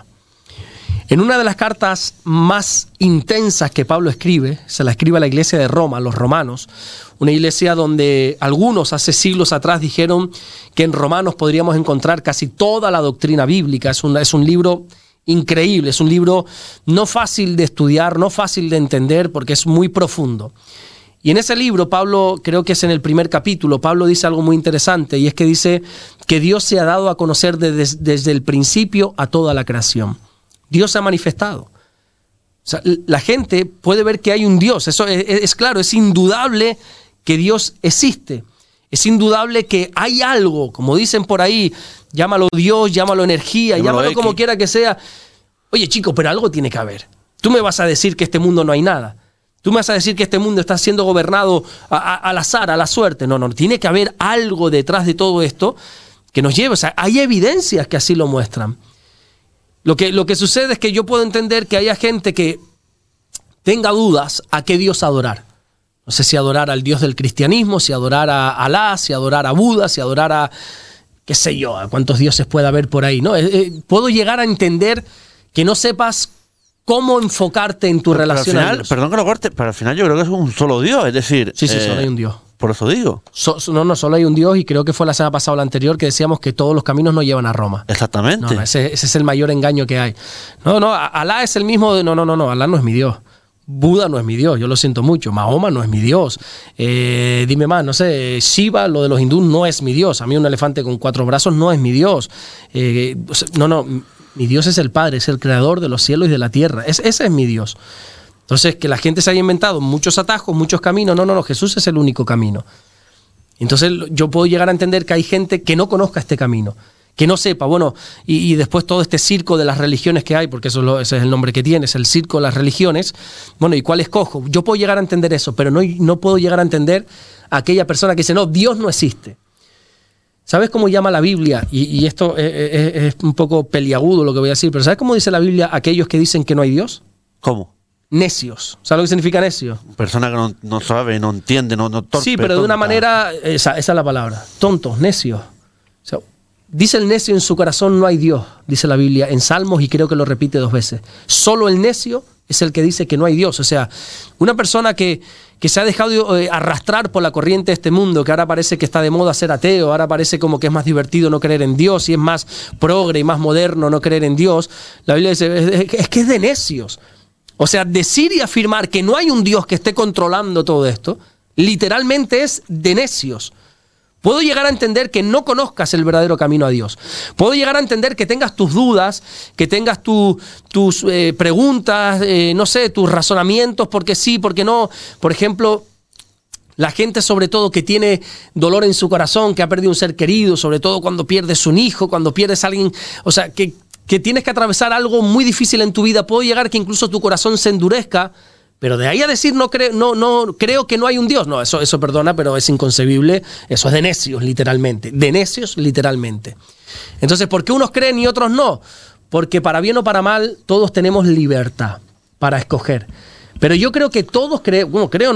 En una de las cartas más intensas que Pablo escribe, se la escribe a la iglesia de Roma, a los romanos, una iglesia donde algunos hace siglos atrás dijeron que en Romanos podríamos encontrar casi toda la doctrina bíblica. Es un libro increíble, es un libro no fácil de estudiar, no fácil de entender, porque es muy profundo. Y en ese libro, Pablo, creo que es en el primer capítulo, Pablo dice algo muy interesante, y es que dice que Dios se ha dado a conocer desde el principio a toda la creación. Dios se ha manifestado. O sea, la gente puede ver que hay un Dios. Eso es claro, es indudable que Dios existe. Es indudable que hay algo, como dicen por ahí, llámalo Dios, llámalo energía, llámalo como quiera que sea. Oye, chico, pero algo tiene que haber. Tú me vas a decir que este mundo no hay nada. Tú me vas a decir que este mundo está siendo gobernado al azar, a la suerte. No, tiene que haber algo detrás de todo esto que nos lleve. O sea, hay evidencias que así lo muestran. Lo que sucede es que yo puedo entender que haya gente que tenga dudas a qué Dios adorar. No sé si adorar al Dios del cristianismo, si adorar a Alá, si adorar a Buda, si adorar a, qué sé yo, a cuántos dioses puede haber por ahí, ¿no? Puedo llegar a entender que no sepas cómo enfocarte en tu relación a Dios. Perdón que lo corte, pero al final yo creo que es un solo Dios, es decir... Sí, solo hay un Dios. Por eso digo. No, solo hay un Dios, y creo que fue la semana pasada o la anterior que decíamos que todos los caminos no llevan a Roma. Exactamente. No, ese es el mayor engaño que hay. Alá es el mismo... No, Alá no es mi Dios. Buda no es mi Dios, yo lo siento mucho. Mahoma no es mi Dios. Dime más, no sé, Shiva, lo de los hindúes, no es mi Dios. A mí un elefante con 4 brazos no es mi Dios. Mi Dios es el Padre, es el creador de los cielos y de la tierra. Ese es mi Dios. Entonces, que la gente se haya inventado muchos atajos, muchos caminos. No, Jesús es el único camino. Entonces, yo puedo llegar a entender que hay gente que no conozca este camino, que no sepa, y después todo este circo de las religiones que hay, porque ese es el nombre que tiene, es el circo de las religiones. ¿Y cuál escojo? Yo puedo llegar a entender eso, pero no puedo llegar a entender a aquella persona que dice, no, Dios no existe. ¿Sabes cómo llama la Biblia? Y esto es un poco peliagudo lo que voy a decir, pero ¿sabes cómo dice la Biblia a aquellos que dicen que no hay Dios? ¿Cómo? Necios. ¿Sabes lo que significa necio? Persona que no sabe, no entiende, no torpe. Sí, pero de una manera, esa es la palabra. Tontos, necios. O sea, dice el necio en su corazón no hay Dios, dice la Biblia en Salmos, y creo que lo repite 2 veces. Solo el necio es el que dice que no hay Dios. O sea, una persona que se ha dejado arrastrar por la corriente de este mundo, que ahora parece que está de moda ser ateo, ahora parece como que es más divertido no creer en Dios y es más progre y más moderno no creer en Dios. La Biblia dice, es que es de necios. O sea, decir y afirmar que no hay un Dios que esté controlando todo esto, literalmente es de necios. Puedo llegar a entender que no conozcas el verdadero camino a Dios. Puedo llegar a entender que tengas tus dudas, que tengas tus preguntas, tus razonamientos, porque sí, porque no. Por ejemplo, la gente sobre todo que tiene dolor en su corazón, que ha perdido un ser querido, sobre todo cuando pierdes un hijo, cuando pierdes a alguien, o sea, que tienes que atravesar algo muy difícil en tu vida. Puedo llegar que incluso tu corazón se endurezca, pero de ahí a decir no creo que no hay un Dios. No, eso perdona, pero es inconcebible. Eso es de necios, literalmente. De necios, literalmente. Entonces, ¿por qué unos creen y otros no? Porque para bien o para mal, todos tenemos libertad para escoger. Pero yo creo que todos creo no.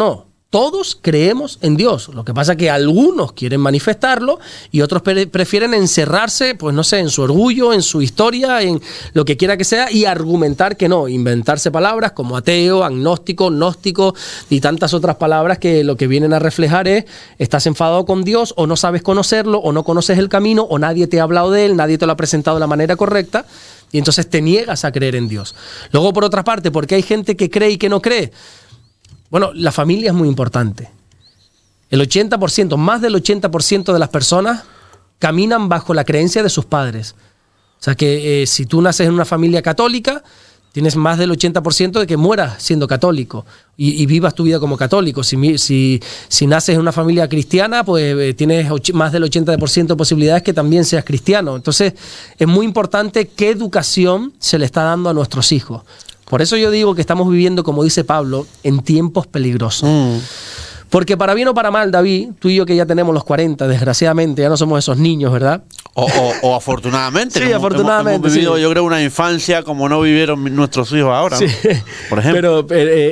Todos creemos en Dios. Lo que pasa es que algunos quieren manifestarlo y otros prefieren encerrarse, pues no sé, en su orgullo, en su historia, en lo que quiera que sea, y argumentar que no, inventarse palabras como ateo, agnóstico, gnóstico y tantas otras palabras que lo que vienen a reflejar es: estás enfadado con Dios, o no sabes conocerlo, o no conoces el camino, o nadie te ha hablado de él, nadie te lo ha presentado de la manera correcta, y entonces te niegas a creer en Dios. Luego, por otra parte, ¿por qué hay gente que cree y que no cree? Bueno, la familia es muy importante. El 80%, más del 80% de las personas caminan bajo la creencia de sus padres. O sea que si tú naces en una familia católica, tienes más del 80% de que mueras siendo católico y vivas tu vida como católico. Si naces en una familia cristiana, pues tienes más del 80% de posibilidades que también seas cristiano. Entonces, es muy importante qué educación se le está dando a nuestros hijos. Por eso yo digo que estamos viviendo, como dice Pablo, en tiempos peligrosos. Porque para bien o para mal, David, tú y yo que ya tenemos los 40, desgraciadamente, ya no somos esos niños, ¿verdad? O afortunadamente. Sí, afortunadamente. Hemos vivido, sí, yo creo, una infancia como no vivieron nuestros hijos ahora, ¿no? Sí. Por ejemplo.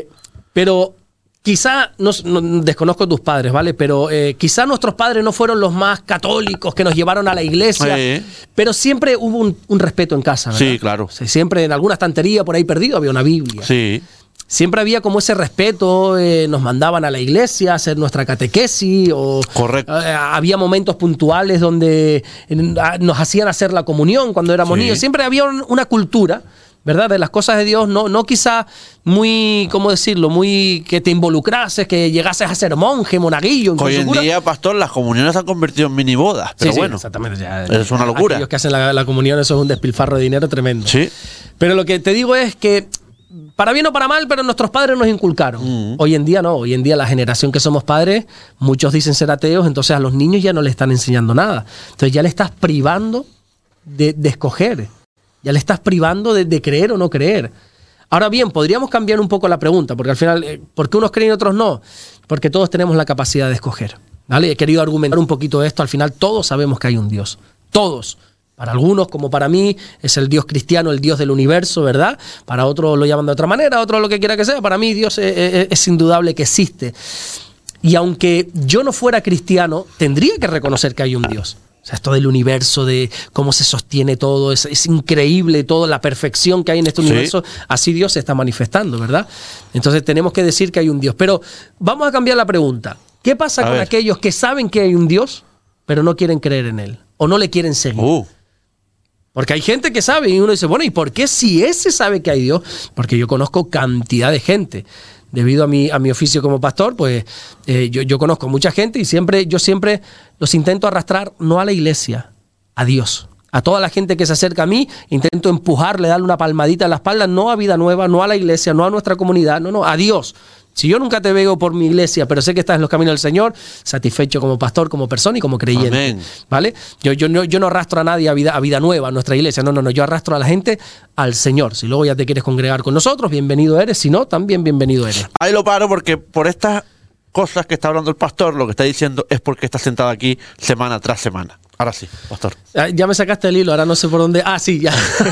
Pero quizá, no desconozco tus padres, ¿vale? Pero quizá nuestros padres no fueron los más católicos que nos llevaron a la iglesia, pero siempre hubo un respeto en casa, ¿verdad? Sí, claro. O sea, siempre en alguna estantería por ahí perdido había una Biblia. Sí. Siempre había como ese respeto, nos mandaban a la iglesia a hacer nuestra catequesis, o correcto. Había momentos puntuales donde nos hacían hacer la comunión cuando éramos niños. Siempre había una cultura, ¿verdad?, de las cosas de Dios, no quizá muy, ¿cómo decirlo?, muy que te involucrases, que llegases a ser monje, monaguillo. Hoy en día, pastor, las comuniones se han convertido en mini bodas, pero bueno, exactamente, ya, es una locura. Aquellos que hacen la comunión, eso es un despilfarro de dinero tremendo. Sí. Pero lo que te digo es que, para bien o para mal, pero nuestros padres nos inculcaron. Hoy en día no, hoy en día la generación que somos padres, muchos dicen ser ateos, entonces a los niños ya no le están enseñando nada. Entonces ya le estás privando de escoger. Ya le estás privando de creer o no creer. Ahora bien, podríamos cambiar un poco la pregunta, porque al final, ¿por qué unos creen y otros no? Porque todos tenemos la capacidad de escoger, ¿vale? He querido argumentar un poquito esto. Al final todos sabemos que hay un Dios. Todos. Para algunos, como para mí, es el Dios cristiano, el Dios del universo, ¿verdad? Para otros lo llaman de otra manera, otros lo que quiera que sea. Para mí Dios es indudable que existe. Y aunque yo no fuera cristiano, tendría que reconocer que hay un Dios. O sea, esto del universo, de cómo se sostiene todo, es increíble toda la perfección que hay en este universo. Así Dios se está manifestando, ¿verdad? Entonces tenemos que decir que hay un Dios. Pero vamos a cambiar la pregunta. ¿Qué pasa con aquellos que saben que hay un Dios, pero no quieren creer en él? O no le quieren seguir. Porque hay gente que sabe y uno dice, bueno, ¿y por qué si ese sabe que hay Dios? Porque yo conozco cantidad de gente. Debido a mi oficio como pastor, pues yo conozco mucha gente y yo siempre los intento arrastrar no a la iglesia, a Dios. A toda la gente que se acerca a mí, intento empujarle, darle una palmadita en la espalda, no a Vida Nueva, no a la iglesia, no a nuestra comunidad, no, a Dios. Si yo nunca te veo por mi iglesia, pero sé que estás en los caminos del Señor, satisfecho como pastor, como persona y como creyente. Amén. ¿Vale? Yo no arrastro a nadie a vida Nueva, a nuestra iglesia. No. Yo arrastro a la gente al Señor. Si luego ya te quieres congregar con nosotros, bienvenido eres. Si no, también bienvenido eres. Ahí lo paro porque por estas cosas que está hablando el pastor, lo que está diciendo es porque está sentado aquí semana tras semana. Ahora sí, pastor. Ya me sacaste el hilo, ahora no sé por dónde. Ah, sí, ya.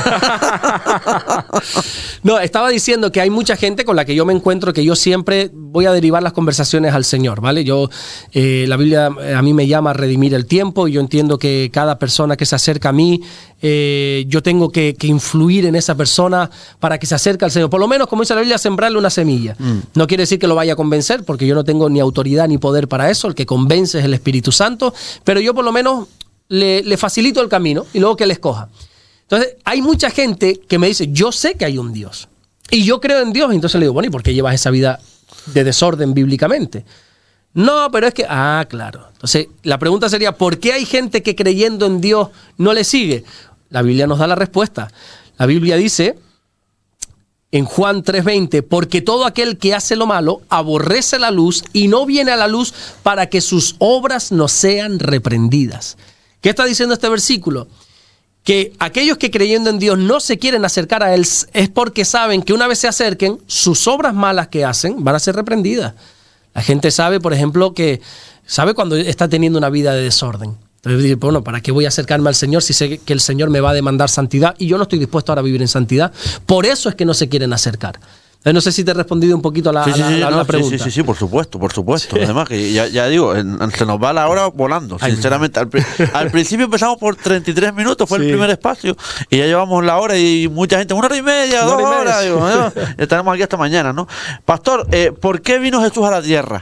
No, estaba diciendo que hay mucha gente con la que yo me encuentro que yo siempre voy a derivar las conversaciones al Señor, ¿vale? La Biblia a mí me llama a redimir el tiempo y yo entiendo que cada persona que se acerca a mí, yo tengo que influir en esa persona para que se acerque al Señor. Por lo menos, como dice la Biblia, sembrarle una semilla. No quiere decir que lo vaya a convencer, porque yo no tengo ni autoridad ni poder para eso. El que convence es el Espíritu Santo, pero yo por lo menos le facilito el camino y luego que él escoja. Entonces, hay mucha gente que me dice, yo sé que hay un Dios y yo creo en Dios. Y entonces le digo, bueno, ¿y por qué llevas esa vida de desorden bíblicamente? No, pero es que... claro. Entonces, la pregunta sería, ¿por qué hay gente que creyendo en Dios no le sigue? La Biblia nos da la respuesta. La Biblia dice, en Juan 3:20, porque todo aquel que hace lo malo aborrece la luz y no viene a la luz para que sus obras no sean reprendidas. ¿Qué está diciendo este versículo? Que aquellos que creyendo en Dios no se quieren acercar a Él es porque saben que una vez se acerquen, sus obras malas que hacen van a ser reprendidas. La gente sabe, por ejemplo, sabe cuando está teniendo una vida de desorden. Entonces dice, bueno, ¿para qué voy a acercarme al Señor si sé que el Señor me va a demandar santidad y yo no estoy dispuesto ahora a vivir en santidad? Por eso es que no se quieren acercar. No sé si te he respondido un poquito a la pregunta. Sí, por supuesto. Sí. Además, que ya digo, se nos va la hora volando, sinceramente. Al principio empezamos por 33 minutos, fue el primer espacio, y ya llevamos la hora y mucha gente, 1 hora y media, 2 horas. Digo, ¿no? Estaremos aquí hasta mañana, ¿no? Pastor, ¿por qué vino Jesús a la tierra?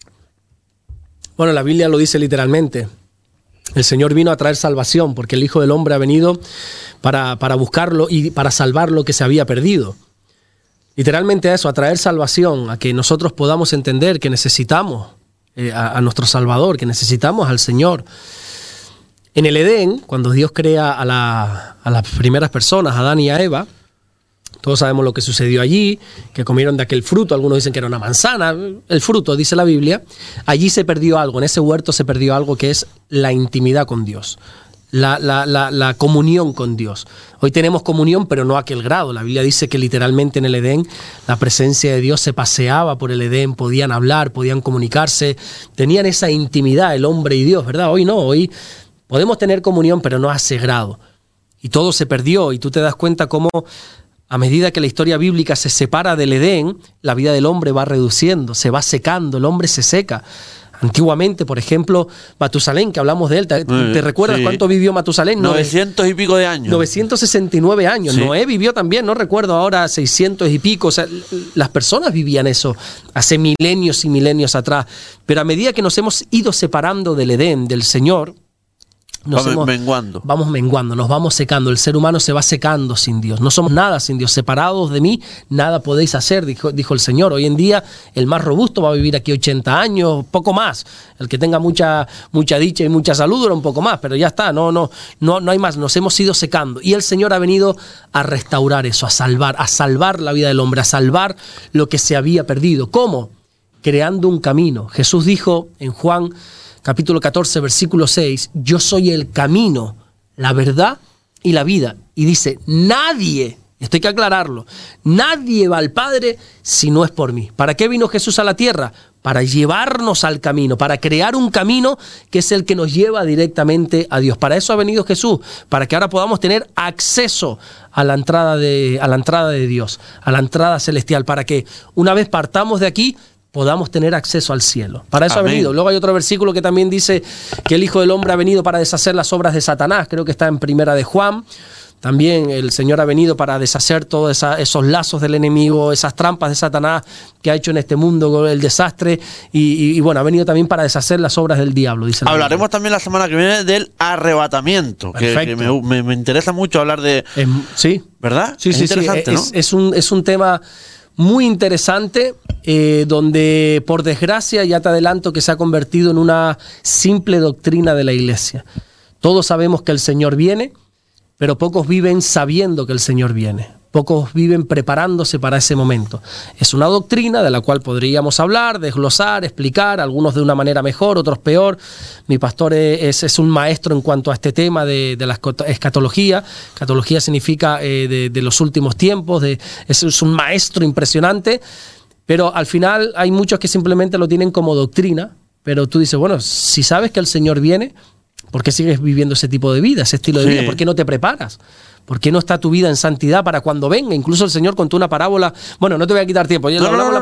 Bueno, la Biblia lo dice literalmente. El Señor vino a traer salvación, porque el Hijo del Hombre ha venido para buscarlo y para salvar lo que se había perdido. Literalmente eso, a traer salvación, a que nosotros podamos entender que necesitamos a nuestro Salvador, que necesitamos al Señor. En el Edén, cuando Dios crea a las primeras personas, a Adán y a Eva, todos sabemos lo que sucedió allí, que comieron de aquel fruto, algunos dicen que era una manzana, el fruto, dice la Biblia. Allí se perdió algo, en ese huerto se perdió algo que es la intimidad con Dios. La comunión con Dios. Hoy tenemos comunión, pero no a aquel grado. La Biblia dice que literalmente en el Edén la presencia de Dios se paseaba por el Edén, podían hablar, podían comunicarse, tenían esa intimidad el hombre y Dios, ¿verdad? Hoy no, hoy podemos tener comunión, pero no a ese grado. Y todo se perdió, y tú te das cuenta cómo a medida que la historia bíblica se separa del Edén, la vida del hombre va reduciendo, se va secando, el hombre se seca. Antiguamente, por ejemplo, Matusalén, que hablamos de él, ¿te recuerdas cuánto vivió Matusalén? 900 y pico de años. 969 años. Sí. Noé vivió también, no recuerdo ahora, 600 y pico. O sea, las personas vivían eso hace milenios y milenios atrás. Pero a medida que nos hemos ido separando del Edén, del Señor, vamos menguando, nos vamos secando. El ser humano se va secando sin Dios. No somos nada sin Dios. Separados de mí, nada podéis hacer, dijo el Señor. Hoy en día, el más robusto va a vivir aquí 80 años, poco más. El que tenga mucha dicha y mucha salud dura un poco más, pero ya está, no hay más. Nos hemos ido secando. Y el Señor ha venido a restaurar eso, a salvar la vida del hombre, a salvar lo que se había perdido. ¿Cómo? Creando un camino. Jesús dijo en Juan capítulo 14, versículo 6, yo soy el camino, la verdad y la vida. Y dice, nadie, esto hay que aclararlo, nadie va al Padre si no es por mí. ¿Para qué vino Jesús a la tierra? Para llevarnos al camino, para crear un camino que es el que nos lleva directamente a Dios. Para eso ha venido Jesús, para que ahora podamos tener acceso a la entrada de Dios, a la entrada celestial, para que una vez partamos de aquí, podamos tener acceso al cielo. Para eso Amén. Ha venido. Luego hay otro versículo que también dice que el Hijo del Hombre ha venido para deshacer las obras de Satanás. Creo que está en Primera de Juan. También el Señor ha venido para deshacer todos esos lazos del enemigo, esas trampas de Satanás que ha hecho en este mundo, el desastre. Y bueno, ha venido también para deshacer las obras del diablo. Dice Hablaremos también la semana que viene del arrebatamiento. Que me interesa mucho hablar de... sí. ¿Verdad? Sí, es interesante, ¿no? Es un tema muy interesante, donde por desgracia ya te adelanto que se ha convertido en una simple doctrina de la iglesia. Todos sabemos que el Señor viene, pero pocos viven sabiendo que el Señor viene. Pocos viven preparándose para ese momento. Es una doctrina de la cual podríamos hablar, desglosar, explicar, algunos de una manera mejor, otros peor. Mi pastor es un maestro en cuanto a este tema de la escatología. Escatología significa de los últimos tiempos, es un maestro impresionante, pero al final hay muchos que simplemente lo tienen como doctrina, pero tú dices, bueno, si sabes que el Señor viene, ¿por qué sigues viviendo ese tipo de vida, ese estilo de vida? ¿Por qué no te preparas? ¿Por qué no está tu vida en santidad para cuando venga? Incluso el Señor contó una parábola. Bueno, no te voy a quitar tiempo.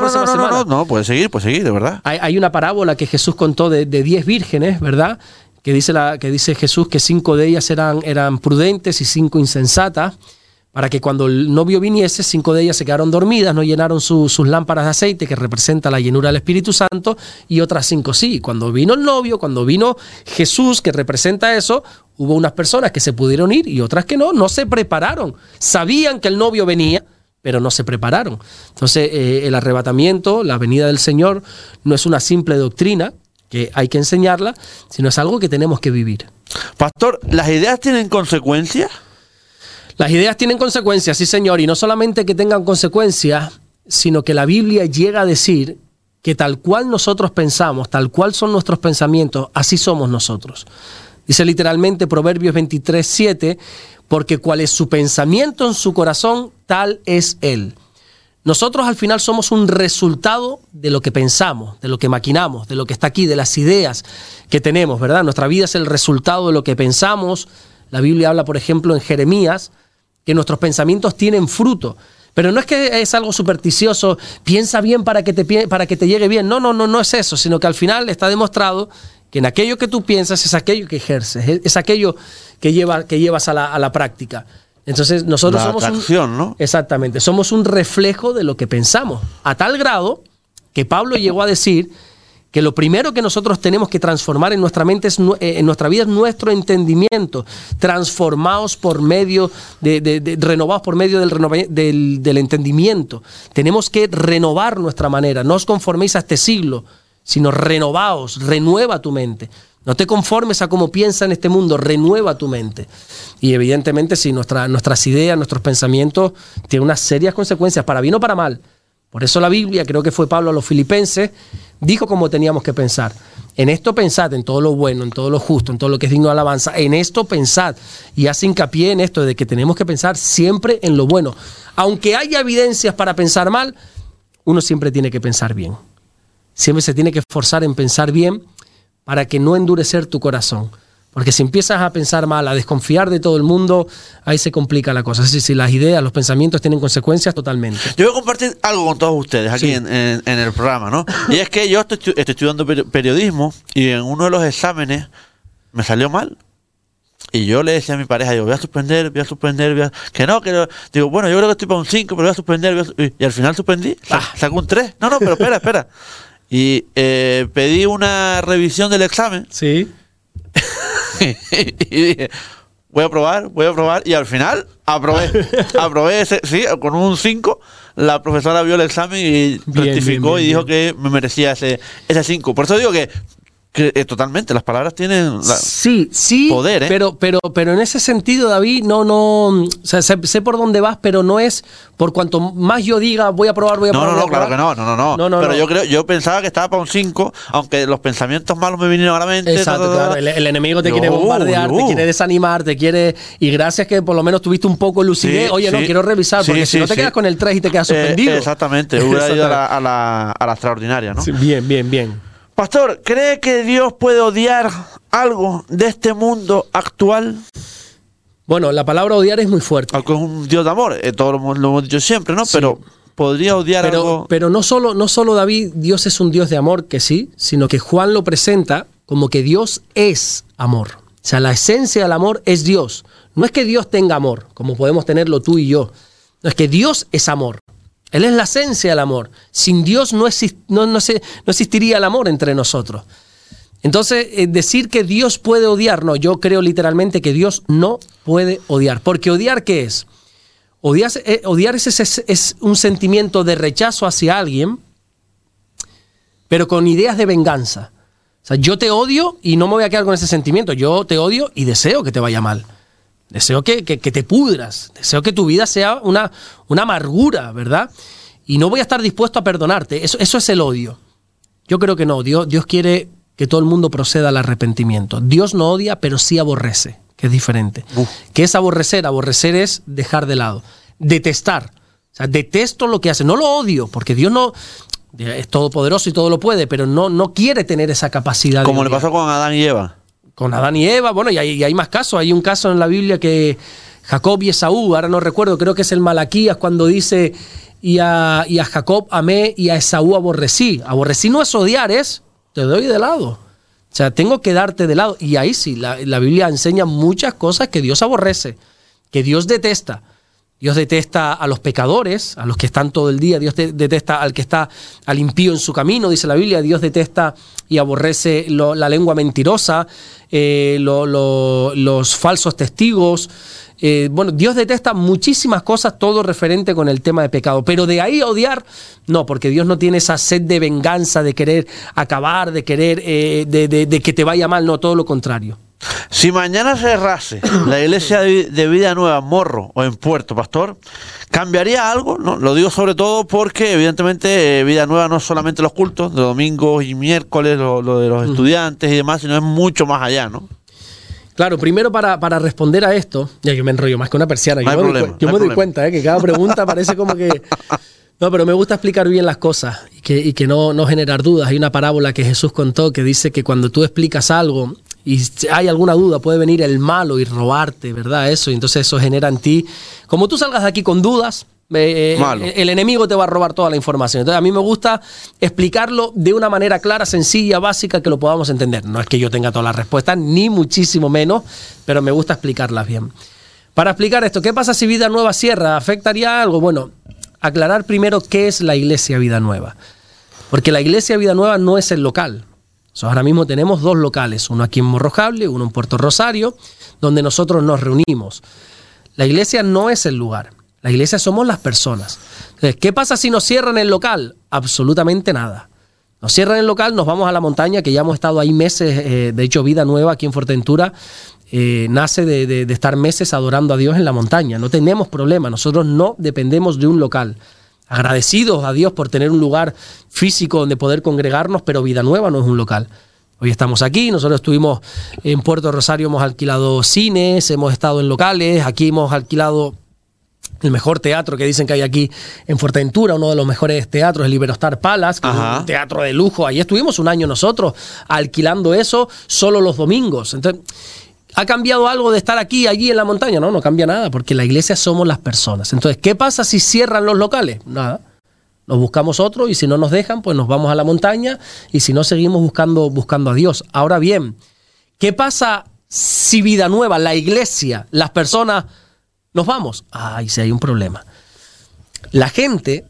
No, puedes seguir, de verdad. Hay una parábola que Jesús contó de 10 vírgenes, ¿verdad? Que dice Jesús que 5 de ellas eran prudentes y 5 insensatas, para que cuando el novio viniese, 5 de ellas se quedaron dormidas, no llenaron sus lámparas de aceite, que representa la llenura del Espíritu Santo, y otras 5 sí. Cuando vino el novio, cuando vino Jesús, que representa eso, hubo unas personas que se pudieron ir y otras que no se prepararon. Sabían que el novio venía, pero no se prepararon. Entonces, el arrebatamiento, la venida del Señor, no es una simple doctrina que hay que enseñarla, sino es algo que tenemos que vivir. Pastor, ¿las ideas tienen consecuencias? Las ideas tienen consecuencias, sí señor, y no solamente que tengan consecuencias, sino que la Biblia llega a decir que tal cual nosotros pensamos, tal cual son nuestros pensamientos, así somos nosotros. Dice literalmente Proverbios 23:7, porque cual es su pensamiento en su corazón, tal es él. Nosotros al final somos un resultado de lo que pensamos, de lo que maquinamos, de lo que está aquí, de las ideas que tenemos, ¿verdad? Nuestra vida es el resultado de lo que pensamos. La Biblia habla, por ejemplo, en Jeremías, que nuestros pensamientos tienen fruto, Pero no es que es algo supersticioso, piensa bien para que te llegue bien. No es eso, sino que al final está demostrado que en aquello que tú piensas es aquello que ejerces, es aquello que llevas a la práctica. Entonces nosotros somos atracción, ¿no? Exactamente, somos un reflejo de lo que pensamos, a tal grado que Pablo llegó a decir que lo primero que nosotros tenemos que transformar en nuestra mente, en nuestra vida, es nuestro entendimiento, renovados por medio del entendimiento. Tenemos que renovar nuestra manera. No os conforméis a este siglo, sino renovaos, renueva tu mente. No te conformes a cómo piensa en este mundo, renueva tu mente. Y evidentemente, sí, nuestras ideas, nuestros pensamientos tienen unas serias consecuencias, para bien o para mal. Por eso la Biblia, creo que fue Pablo a los Filipenses, dijo cómo teníamos que pensar. En esto pensad, en todo lo bueno, en todo lo justo, en todo lo que es digno de alabanza. En esto pensad. Y hace hincapié en esto de que tenemos que pensar siempre en lo bueno. Aunque haya evidencias para pensar mal, uno siempre tiene que pensar bien. Siempre se tiene que esforzar en pensar bien para que no endurecer tu corazón. Porque si empiezas a pensar mal, a desconfiar de todo el mundo, ahí se complica la cosa. Así si las ideas, los pensamientos tienen consecuencias, totalmente. Yo voy a compartir algo con todos ustedes aquí en el programa, ¿no? Y es que yo estoy estudiando periodismo y en uno de los exámenes me salió mal. Y yo le decía a mi pareja, digo, voy a suspender. Que no. Digo, bueno, yo creo que estoy para un 5, pero voy a suspender. Y al final suspendí, saco un 3. No, pero espera. Y pedí una revisión del examen. Sí. Y dije, voy a probar. Y al final aprobé ese, sí, con un 5. La profesora vio el examen y rectificó y dijo que me merecía ese 5. Por eso digo que totalmente, las palabras tienen poder, ¿eh? Pero en ese sentido, David, o sea, sé por dónde vas, pero no es por cuanto más yo diga voy a probar. No, claro que no. Pero yo pensaba que estaba para un 5, aunque los pensamientos malos me vinieron a la mente. Exacto, claro. El enemigo te quiere bombardear, te quiere desanimar, y gracias que por lo menos tuviste un poco de lucidez. Oye, no, quiero revisar, porque si no te quedas con el 3 y te quedas suspendido. Exactamente, hubiera ido a la extraordinaria, ¿no? Sí, bien. Pastor, ¿cree que Dios puede odiar algo de este mundo actual? Bueno, la palabra odiar es muy fuerte. Algo es un Dios de amor, todo lo hemos dicho siempre, ¿no? Sí. Pero podría odiar algo. Pero no solo David, Dios es un Dios de amor, que sí, sino que Juan lo presenta como que Dios es amor. O sea, la esencia del amor es Dios. No es que Dios tenga amor, como podemos tenerlo tú y yo. No, es que Dios es amor. Él es la esencia del amor. Sin Dios no existiría el amor entre nosotros. Entonces, decir que Dios puede odiar, no, yo creo literalmente que Dios no puede odiar. Porque odiar, ¿qué es? Odiar es un sentimiento de rechazo hacia alguien, pero con ideas de venganza. O sea, yo te odio y no me voy a quedar con ese sentimiento. Yo te odio y deseo que te vaya mal. Deseo que te pudras, deseo que tu vida sea una amargura, ¿verdad? Y no voy a estar dispuesto a perdonarte. Eso es el odio. Yo creo que no. Dios quiere que todo el mundo proceda al arrepentimiento. Dios no odia, pero sí aborrece, que es diferente. ¿Qué es aborrecer? Aborrecer es dejar de lado. Detestar. O sea, detesto lo que hace. No lo odio, porque Dios no es todopoderoso y todo lo puede, pero no quiere tener esa capacidad. Como le pasó con Adán y Eva. Con Adán y Eva, bueno, y hay más casos. Hay un caso en la Biblia que Jacob y Esaú, ahora no recuerdo, creo que es el Malaquías, cuando dice, y a Jacob amé y a Esaú aborrecí. Aborrecí no es odiar, es te doy de lado. O sea, tengo que darte de lado. Y ahí sí, la Biblia enseña muchas cosas que Dios aborrece, que Dios detesta. Dios detesta a los pecadores, a los que están todo el día. Dios detesta al que está al impío en su camino, dice la Biblia. Dios detesta y aborrece la lengua mentirosa, los falsos testigos. Bueno, Dios detesta muchísimas cosas, todo referente con el tema de pecado. Pero de ahí odiar, no, porque Dios no tiene esa sed de venganza, de querer acabar, de querer de que te vaya mal, no, todo lo contrario. Si mañana cerrase la iglesia de Vida Nueva en Morro o en Puerto, pastor, ¿cambiaría algo? No, lo digo sobre todo porque evidentemente Vida Nueva no es solamente los cultos de domingos y miércoles, lo de los estudiantes y demás, sino es mucho más allá, ¿no? Claro, primero para responder a esto, ya que me enrollo más que una persiana, yo me doy cuenta que cada pregunta parece como que... No, pero me gusta explicar bien las cosas y que no generar dudas. Hay una parábola que Jesús contó que dice que cuando tú explicas algo y hay alguna duda, puede venir el malo y robarte, ¿verdad? Y entonces eso genera en ti, como tú salgas de aquí con dudas, el enemigo te va a robar toda la información. Entonces a mí me gusta explicarlo de una manera clara, sencilla, básica, que lo podamos entender. No es que yo tenga todas las respuestas, ni muchísimo menos, pero me gusta explicarlas bien. Para explicar esto, ¿qué pasa si Vida Nueva cierra? ¿Afectaría algo? Bueno, aclarar primero qué es la Iglesia Vida Nueva. Porque la Iglesia Vida Nueva no es el local. Ahora mismo tenemos 2 locales, uno aquí en Morrojable, uno en Puerto Rosario, donde nosotros nos reunimos. La iglesia no es el lugar, la iglesia somos las personas. Entonces, ¿qué pasa si nos cierran el local? Absolutamente nada. Nos cierran el local, nos vamos a la montaña, que ya hemos estado ahí meses, de hecho Vida Nueva aquí en Fuerteventura nace de estar meses adorando a Dios en la montaña. No tenemos problema, nosotros no dependemos de un local. Agradecidos a Dios por tener un lugar físico donde poder congregarnos, pero Vida Nueva no es un local. Hoy estamos aquí, nosotros estuvimos en Puerto Rosario, hemos alquilado cines, hemos estado en locales, aquí hemos alquilado el mejor teatro que dicen que hay aquí en Fuerteventura, uno de los mejores teatros, el Iberostar Palace, que es un teatro de lujo. Ahí estuvimos un año nosotros alquilando eso solo los domingos. Entonces, ¿ha cambiado algo de estar aquí, allí en la montaña? No, no cambia nada, porque la iglesia somos las personas. Entonces, ¿qué pasa si cierran los locales? Nada. Nos buscamos otro y si no nos dejan, pues nos vamos a la montaña y si no, seguimos buscando a Dios. Ahora bien, ¿qué pasa si Vida Nueva, la iglesia, las personas, nos vamos? Ay, sí hay un problema. La gente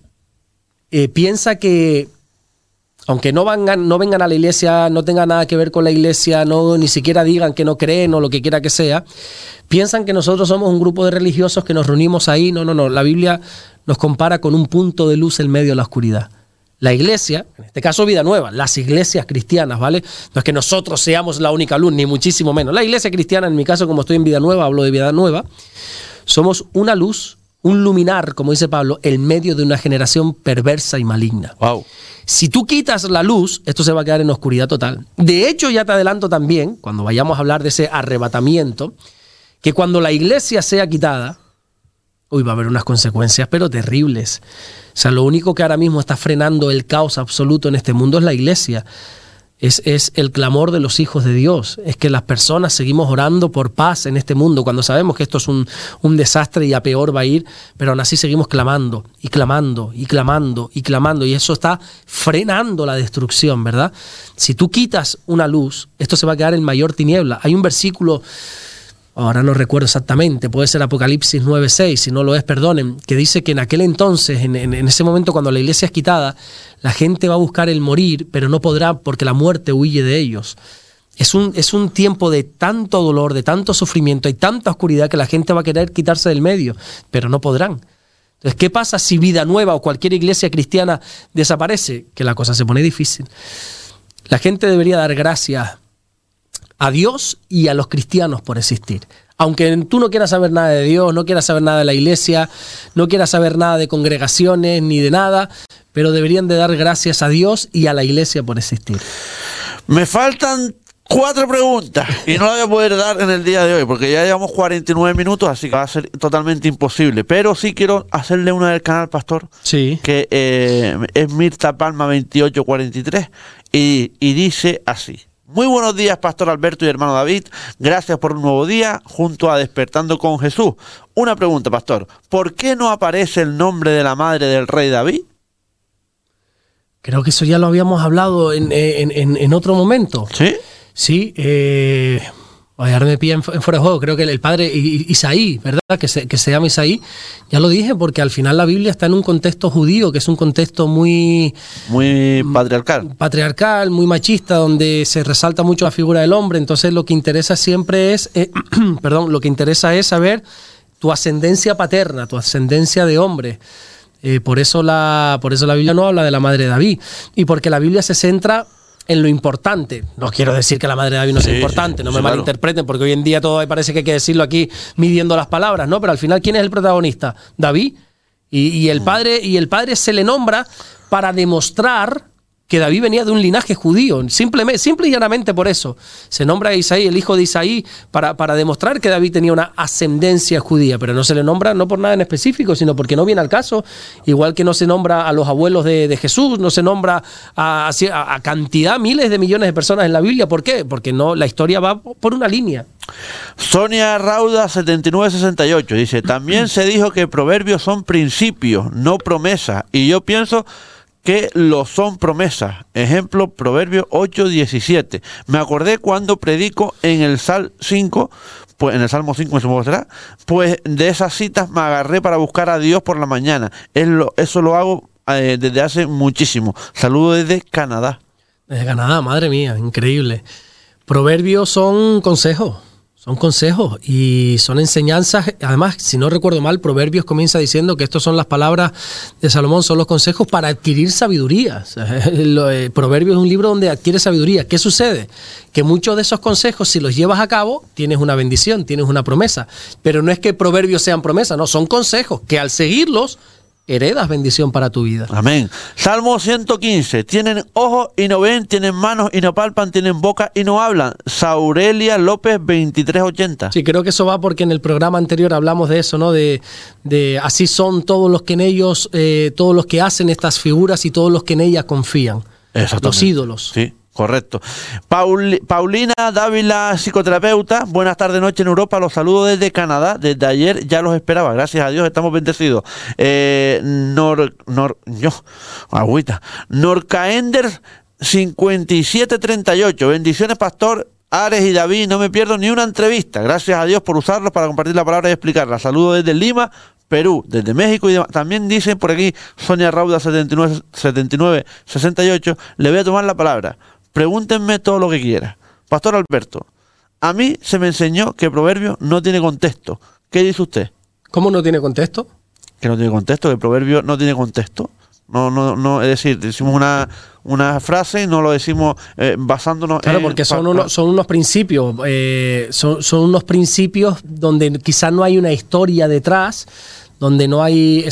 piensa que aunque no vengan a la iglesia, no tengan nada que ver con la iglesia, ni siquiera digan que no creen o lo que quiera que sea, piensan que nosotros somos un grupo de religiosos que nos reunimos ahí. No. La Biblia nos compara con un punto de luz en medio de la oscuridad. La iglesia, en este caso Vida Nueva, las iglesias cristianas, ¿vale? No es que nosotros seamos la única luz, ni muchísimo menos. La iglesia cristiana, en mi caso, como estoy en Vida Nueva, hablo de Vida Nueva, somos una luz, un luminar, como dice Pablo, en medio de una generación perversa y maligna. Wow. Si tú quitas la luz, esto se va a quedar en oscuridad total. De hecho, ya te adelanto también, cuando vayamos a hablar de ese arrebatamiento, que cuando la iglesia sea quitada, va a haber unas consecuencias, pero terribles. O sea, lo único que ahora mismo está frenando el caos absoluto en este mundo es la iglesia. Es el clamor de los hijos de Dios. Es que las personas seguimos orando por paz en este mundo, cuando sabemos que esto es un desastre y a peor va a ir, pero aún así seguimos clamando y clamando y clamando y clamando, y eso está frenando la destrucción, ¿verdad? Si tú quitas una luz, esto se va a quedar en mayor tiniebla. Hay un versículo, ahora no recuerdo exactamente, puede ser Apocalipsis 9:6, si no lo es, perdonen, que dice que en aquel entonces, en ese momento cuando la iglesia es quitada, la gente va a buscar el morir, pero no podrá porque la muerte huye de ellos. Es un tiempo de tanto dolor, de tanto sufrimiento, hay tanta oscuridad que la gente va a querer quitarse del medio, pero no podrán. Entonces, ¿qué pasa si Vida Nueva o cualquier iglesia cristiana desaparece? Que la cosa se pone difícil. La gente debería dar gracias a Dios y a los cristianos por existir. Aunque tú no quieras saber nada de Dios, no quieras saber nada de la iglesia, no quieras saber nada de congregaciones ni de nada, pero deberían de dar gracias a Dios y a la iglesia por existir. Me faltan 4 preguntas y no las voy a poder dar en el día de hoy porque ya llevamos 49 minutos, así que va a ser totalmente imposible. Pero sí quiero hacerle una del canal, pastor. Sí. Que es Mirta Palma 2843 y dice así: muy buenos días, pastor Alberto y hermano David. Gracias por un nuevo día junto a Despertando con Jesús. Una pregunta, pastor. ¿Por qué no aparece el nombre de la madre del rey David? Creo que eso ya lo habíamos hablado en otro momento. ¿Sí? Sí. Ahora me pilla en fuera de juego. Creo que el padre Isaí, ¿verdad? Que se llama Isaí. Ya lo dije, porque al final la Biblia está en un contexto judío, que es un contexto muy patriarcal. Patriarcal, muy machista, donde se resalta mucho la figura del hombre. Entonces lo que interesa siempre es, lo que interesa es saber tu ascendencia paterna, tu ascendencia de hombre. Por eso la Biblia no habla de la madre de David. Y porque la Biblia se centra en lo importante. No quiero decir que la madre de David no sea importante, no me malinterpreten, porque hoy en día todo parece que hay que decirlo aquí midiendo las palabras, ¿no? Pero al final, ¿quién es el protagonista? David. Y el padre se le nombra para demostrar que David venía de un linaje judío, simple y llanamente por eso. Se nombra a Isaí, el hijo de Isaí, para demostrar que David tenía una ascendencia judía, pero no se le nombra no por nada en específico, sino porque no viene al caso, igual que no se nombra a los abuelos de Jesús, no se nombra a cantidad, miles de millones de personas en la Biblia. ¿Por qué? Porque no, la historia va por una línea. Sonia Rauda 7968 dice, también se dijo que proverbios son principios, no promesas, y yo pienso que lo son promesas. Ejemplo, Proverbios 8:17. Me acordé cuando predico en el Salmo 5, pues en el Salmo 5, será, pues de esas citas me agarré para buscar a Dios por la mañana. Eso lo hago desde hace muchísimo. Saludos desde Canadá. Desde Canadá, madre mía, increíble. Proverbios son consejos. Son consejos y son enseñanzas. Además, si no recuerdo mal, Proverbios comienza diciendo que estas son las palabras de Salomón, son los consejos para adquirir sabiduría. Proverbios es un libro donde adquieres sabiduría. ¿Qué sucede? Que muchos de esos consejos, si los llevas a cabo, tienes una bendición, tienes una promesa. Pero no es que Proverbios sean promesas, no, son consejos que al seguirlos heredas bendición para tu vida. Amén. Salmo 115. Tienen ojos y no ven, tienen manos y no palpan, tienen boca y no hablan. Saurelia López 2380. Sí, creo que eso va porque en el programa anterior hablamos de eso, ¿no? De así son todos los que en ellos, todos los que hacen estas figuras y todos los que en ellas confían. Los ídolos. Sí. Correcto. Paulina Dávila, psicoterapeuta. Buenas tardes, noche en Europa. Los saludo desde Canadá. Desde ayer ya los esperaba. Gracias a Dios estamos bendecidos. Norcaender 5738. Bendiciones, pastor Ares y David. No me pierdo ni una entrevista. Gracias a Dios por usarlos para compartir la palabra y explicarla. Saludos desde Lima, Perú, desde México y demás. También dicen por aquí Sonia Rauda 7968. Le voy a tomar la palabra. Pregúntenme todo lo que quiera. Pastor Alberto, a mí se me enseñó que Proverbio no tiene contexto. ¿Qué dice usted? ¿Cómo no tiene contexto? Que no tiene contexto, que Proverbio no tiene contexto. No, es decir, decimos una frase y no lo decimos basándonos claro, porque son unos principios, son unos principios donde quizás no hay una historia detrás, donde no hay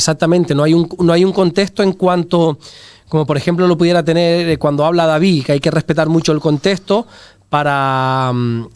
un contexto en cuanto, como por ejemplo lo pudiera tener cuando habla David, que hay que respetar mucho el contexto para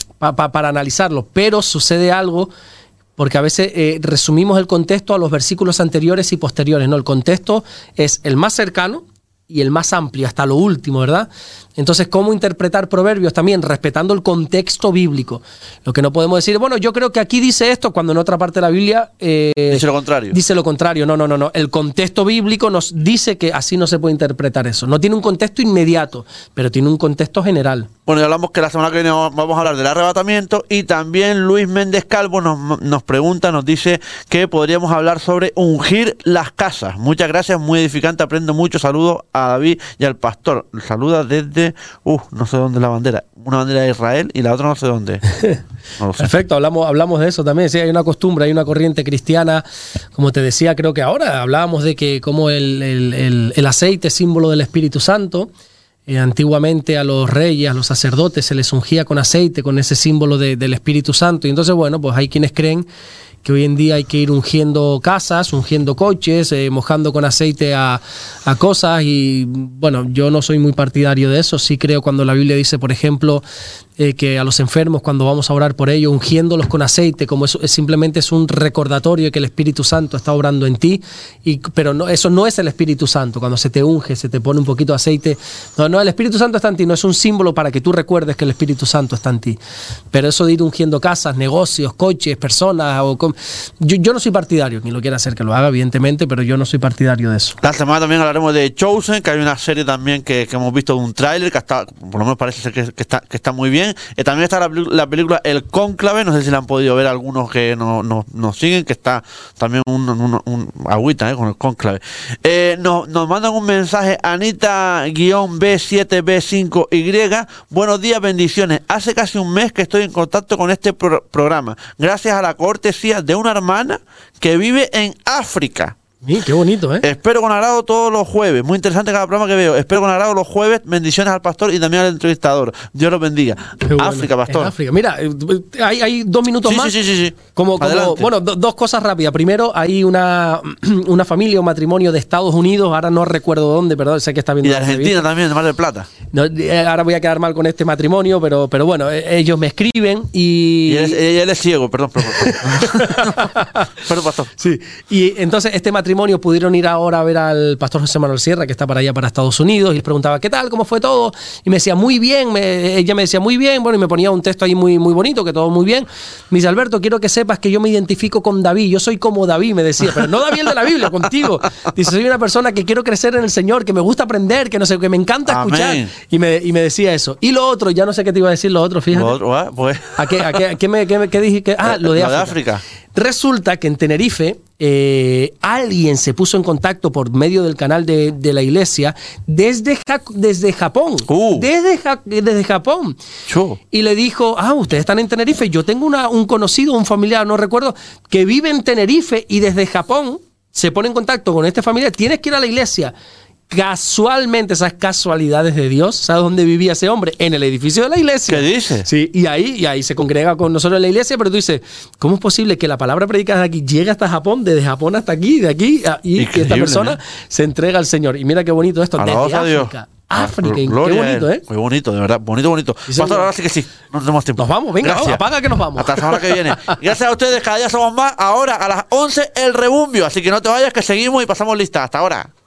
analizarlo, pero sucede algo. Porque a veces resumimos el contexto a los versículos anteriores y posteriores, ¿no? El contexto es el más cercano y el más amplio, hasta lo último, ¿verdad? Entonces, ¿cómo interpretar Proverbios? También respetando el contexto bíblico. Lo que no podemos decir, bueno, yo creo que aquí dice esto, cuando en otra parte de la Biblia dice lo contrario. Dice lo contrario. No. El contexto bíblico nos dice que así no se puede interpretar eso. No tiene un contexto inmediato, pero tiene un contexto general. Bueno, ya hablamos que la semana que viene vamos a hablar del arrebatamiento, y también Luis Méndez Calvo nos pregunta, nos dice que podríamos hablar sobre ungir las casas. Muchas gracias, muy edificante, aprendo mucho. Saludos a David y al pastor. Saluda desde, no sé dónde la bandera. Una bandera de Israel y la otra no sé dónde. No lo sé. Perfecto, hablamos de eso también. Sí, hay una costumbre, hay una corriente cristiana, como te decía, creo que ahora hablábamos de que como el aceite es símbolo del Espíritu Santo. Antiguamente a los reyes, a los sacerdotes se les ungía con aceite, con ese símbolo del Espíritu Santo. Y entonces, bueno, pues hay quienes creen que hoy en día hay que ir ungiendo casas, ungiendo coches, mojando con aceite a cosas. Y bueno, yo no soy muy partidario de eso. Sí creo cuando la Biblia dice, por ejemplo, que a los enfermos, cuando vamos a orar por ellos, ungiéndolos con aceite, como eso simplemente es un recordatorio de que el Espíritu Santo está obrando en ti, pero no, eso no es el Espíritu Santo. Cuando se te unge, se te pone un poquito de aceite, no, el Espíritu Santo está en ti, no es un símbolo para que tú recuerdes que el Espíritu Santo está en ti. Pero eso de ir ungiendo casas, negocios, coches, personas, yo no soy partidario, quien lo quiera hacer que lo haga, evidentemente, pero yo no soy partidario de eso. La semana también hablaremos de Chosen, que hay una serie también que hemos visto de un tráiler, que hasta, por lo menos parece ser que está muy bien. También está la película El Cónclave, no sé si la han podido ver algunos que nos siguen, que está también un agüita con El Cónclave. Nos mandan un mensaje, Anita-B7B5Y. Buenos días, bendiciones. Hace casi un mes que estoy en contacto con este programa, gracias a la cortesía de una hermana que vive en África. Qué bonito, ¿eh? Espero con agrado todos los jueves. Muy interesante cada programa que veo. Espero con agrado los jueves. Bendiciones al pastor y también al entrevistador. Dios los bendiga. Bueno. África, pastor. África. Mira, hay 2 minutos más. Sí. Bueno, dos cosas rápidas. Primero, hay una familia, un matrimonio de Estados Unidos. Ahora no recuerdo dónde, perdón, sé que está viendo. Y de Argentina también, de Mar del Plata. No, ahora voy a quedar mal con este matrimonio, pero bueno, ellos me escriben y él es ciego, perdón. Perdón, pastor. Sí. Y entonces este matrimonio pudieron ir ahora a ver al pastor José Manuel Sierra, que está para allá, para Estados Unidos, y les preguntaba, ¿qué tal? ¿Cómo fue todo? Y me decía, muy bien. Ella me decía, muy bien. Bueno, y me ponía un texto ahí muy, muy bonito, que todo muy bien. Me dice, Alberto, quiero que sepas que yo me identifico con David. Yo soy como David, me decía, pero no David el de la Biblia, contigo. Dice, soy una persona que quiero crecer en el Señor, que me gusta aprender, que no sé, que me encanta escuchar. Amén. Y me decía eso. Y lo otro, ya no sé qué te iba a decir lo otro, fíjate. Lo otro, pues. ¿Qué dije? Lo de África. Resulta que en Tenerife alguien se puso en contacto por medio del canal de la iglesia desde Japón. Desde Japón. Y le dijo, ustedes están en Tenerife. Yo tengo un conocido, un familiar, no recuerdo, que vive en Tenerife y desde Japón se pone en contacto con este familiar. Tienes que ir a la iglesia. Casualmente, esas casualidades de Dios, ¿sabes dónde vivía ese hombre? En el edificio de la iglesia. ¿Qué dice? Sí, y ahí se congrega con nosotros en la iglesia, pero tú dices, ¿cómo es posible que la palabra predicada de aquí llegue hasta Japón, desde Japón hasta aquí, de aquí, y que esta persona se entrega al Señor? Y mira qué bonito esto, desde África. África, qué bonito, ¿eh? Muy bonito, de verdad, bonito. Pastor, ahora sí que sí, no tenemos tiempo. Nos vamos, venga, apaga que nos vamos. Hasta la semana que viene. Gracias a ustedes, cada día somos más. Ahora, a las 11, el rebumbio. Así que no te vayas, que seguimos y pasamos lista. Hasta ahora.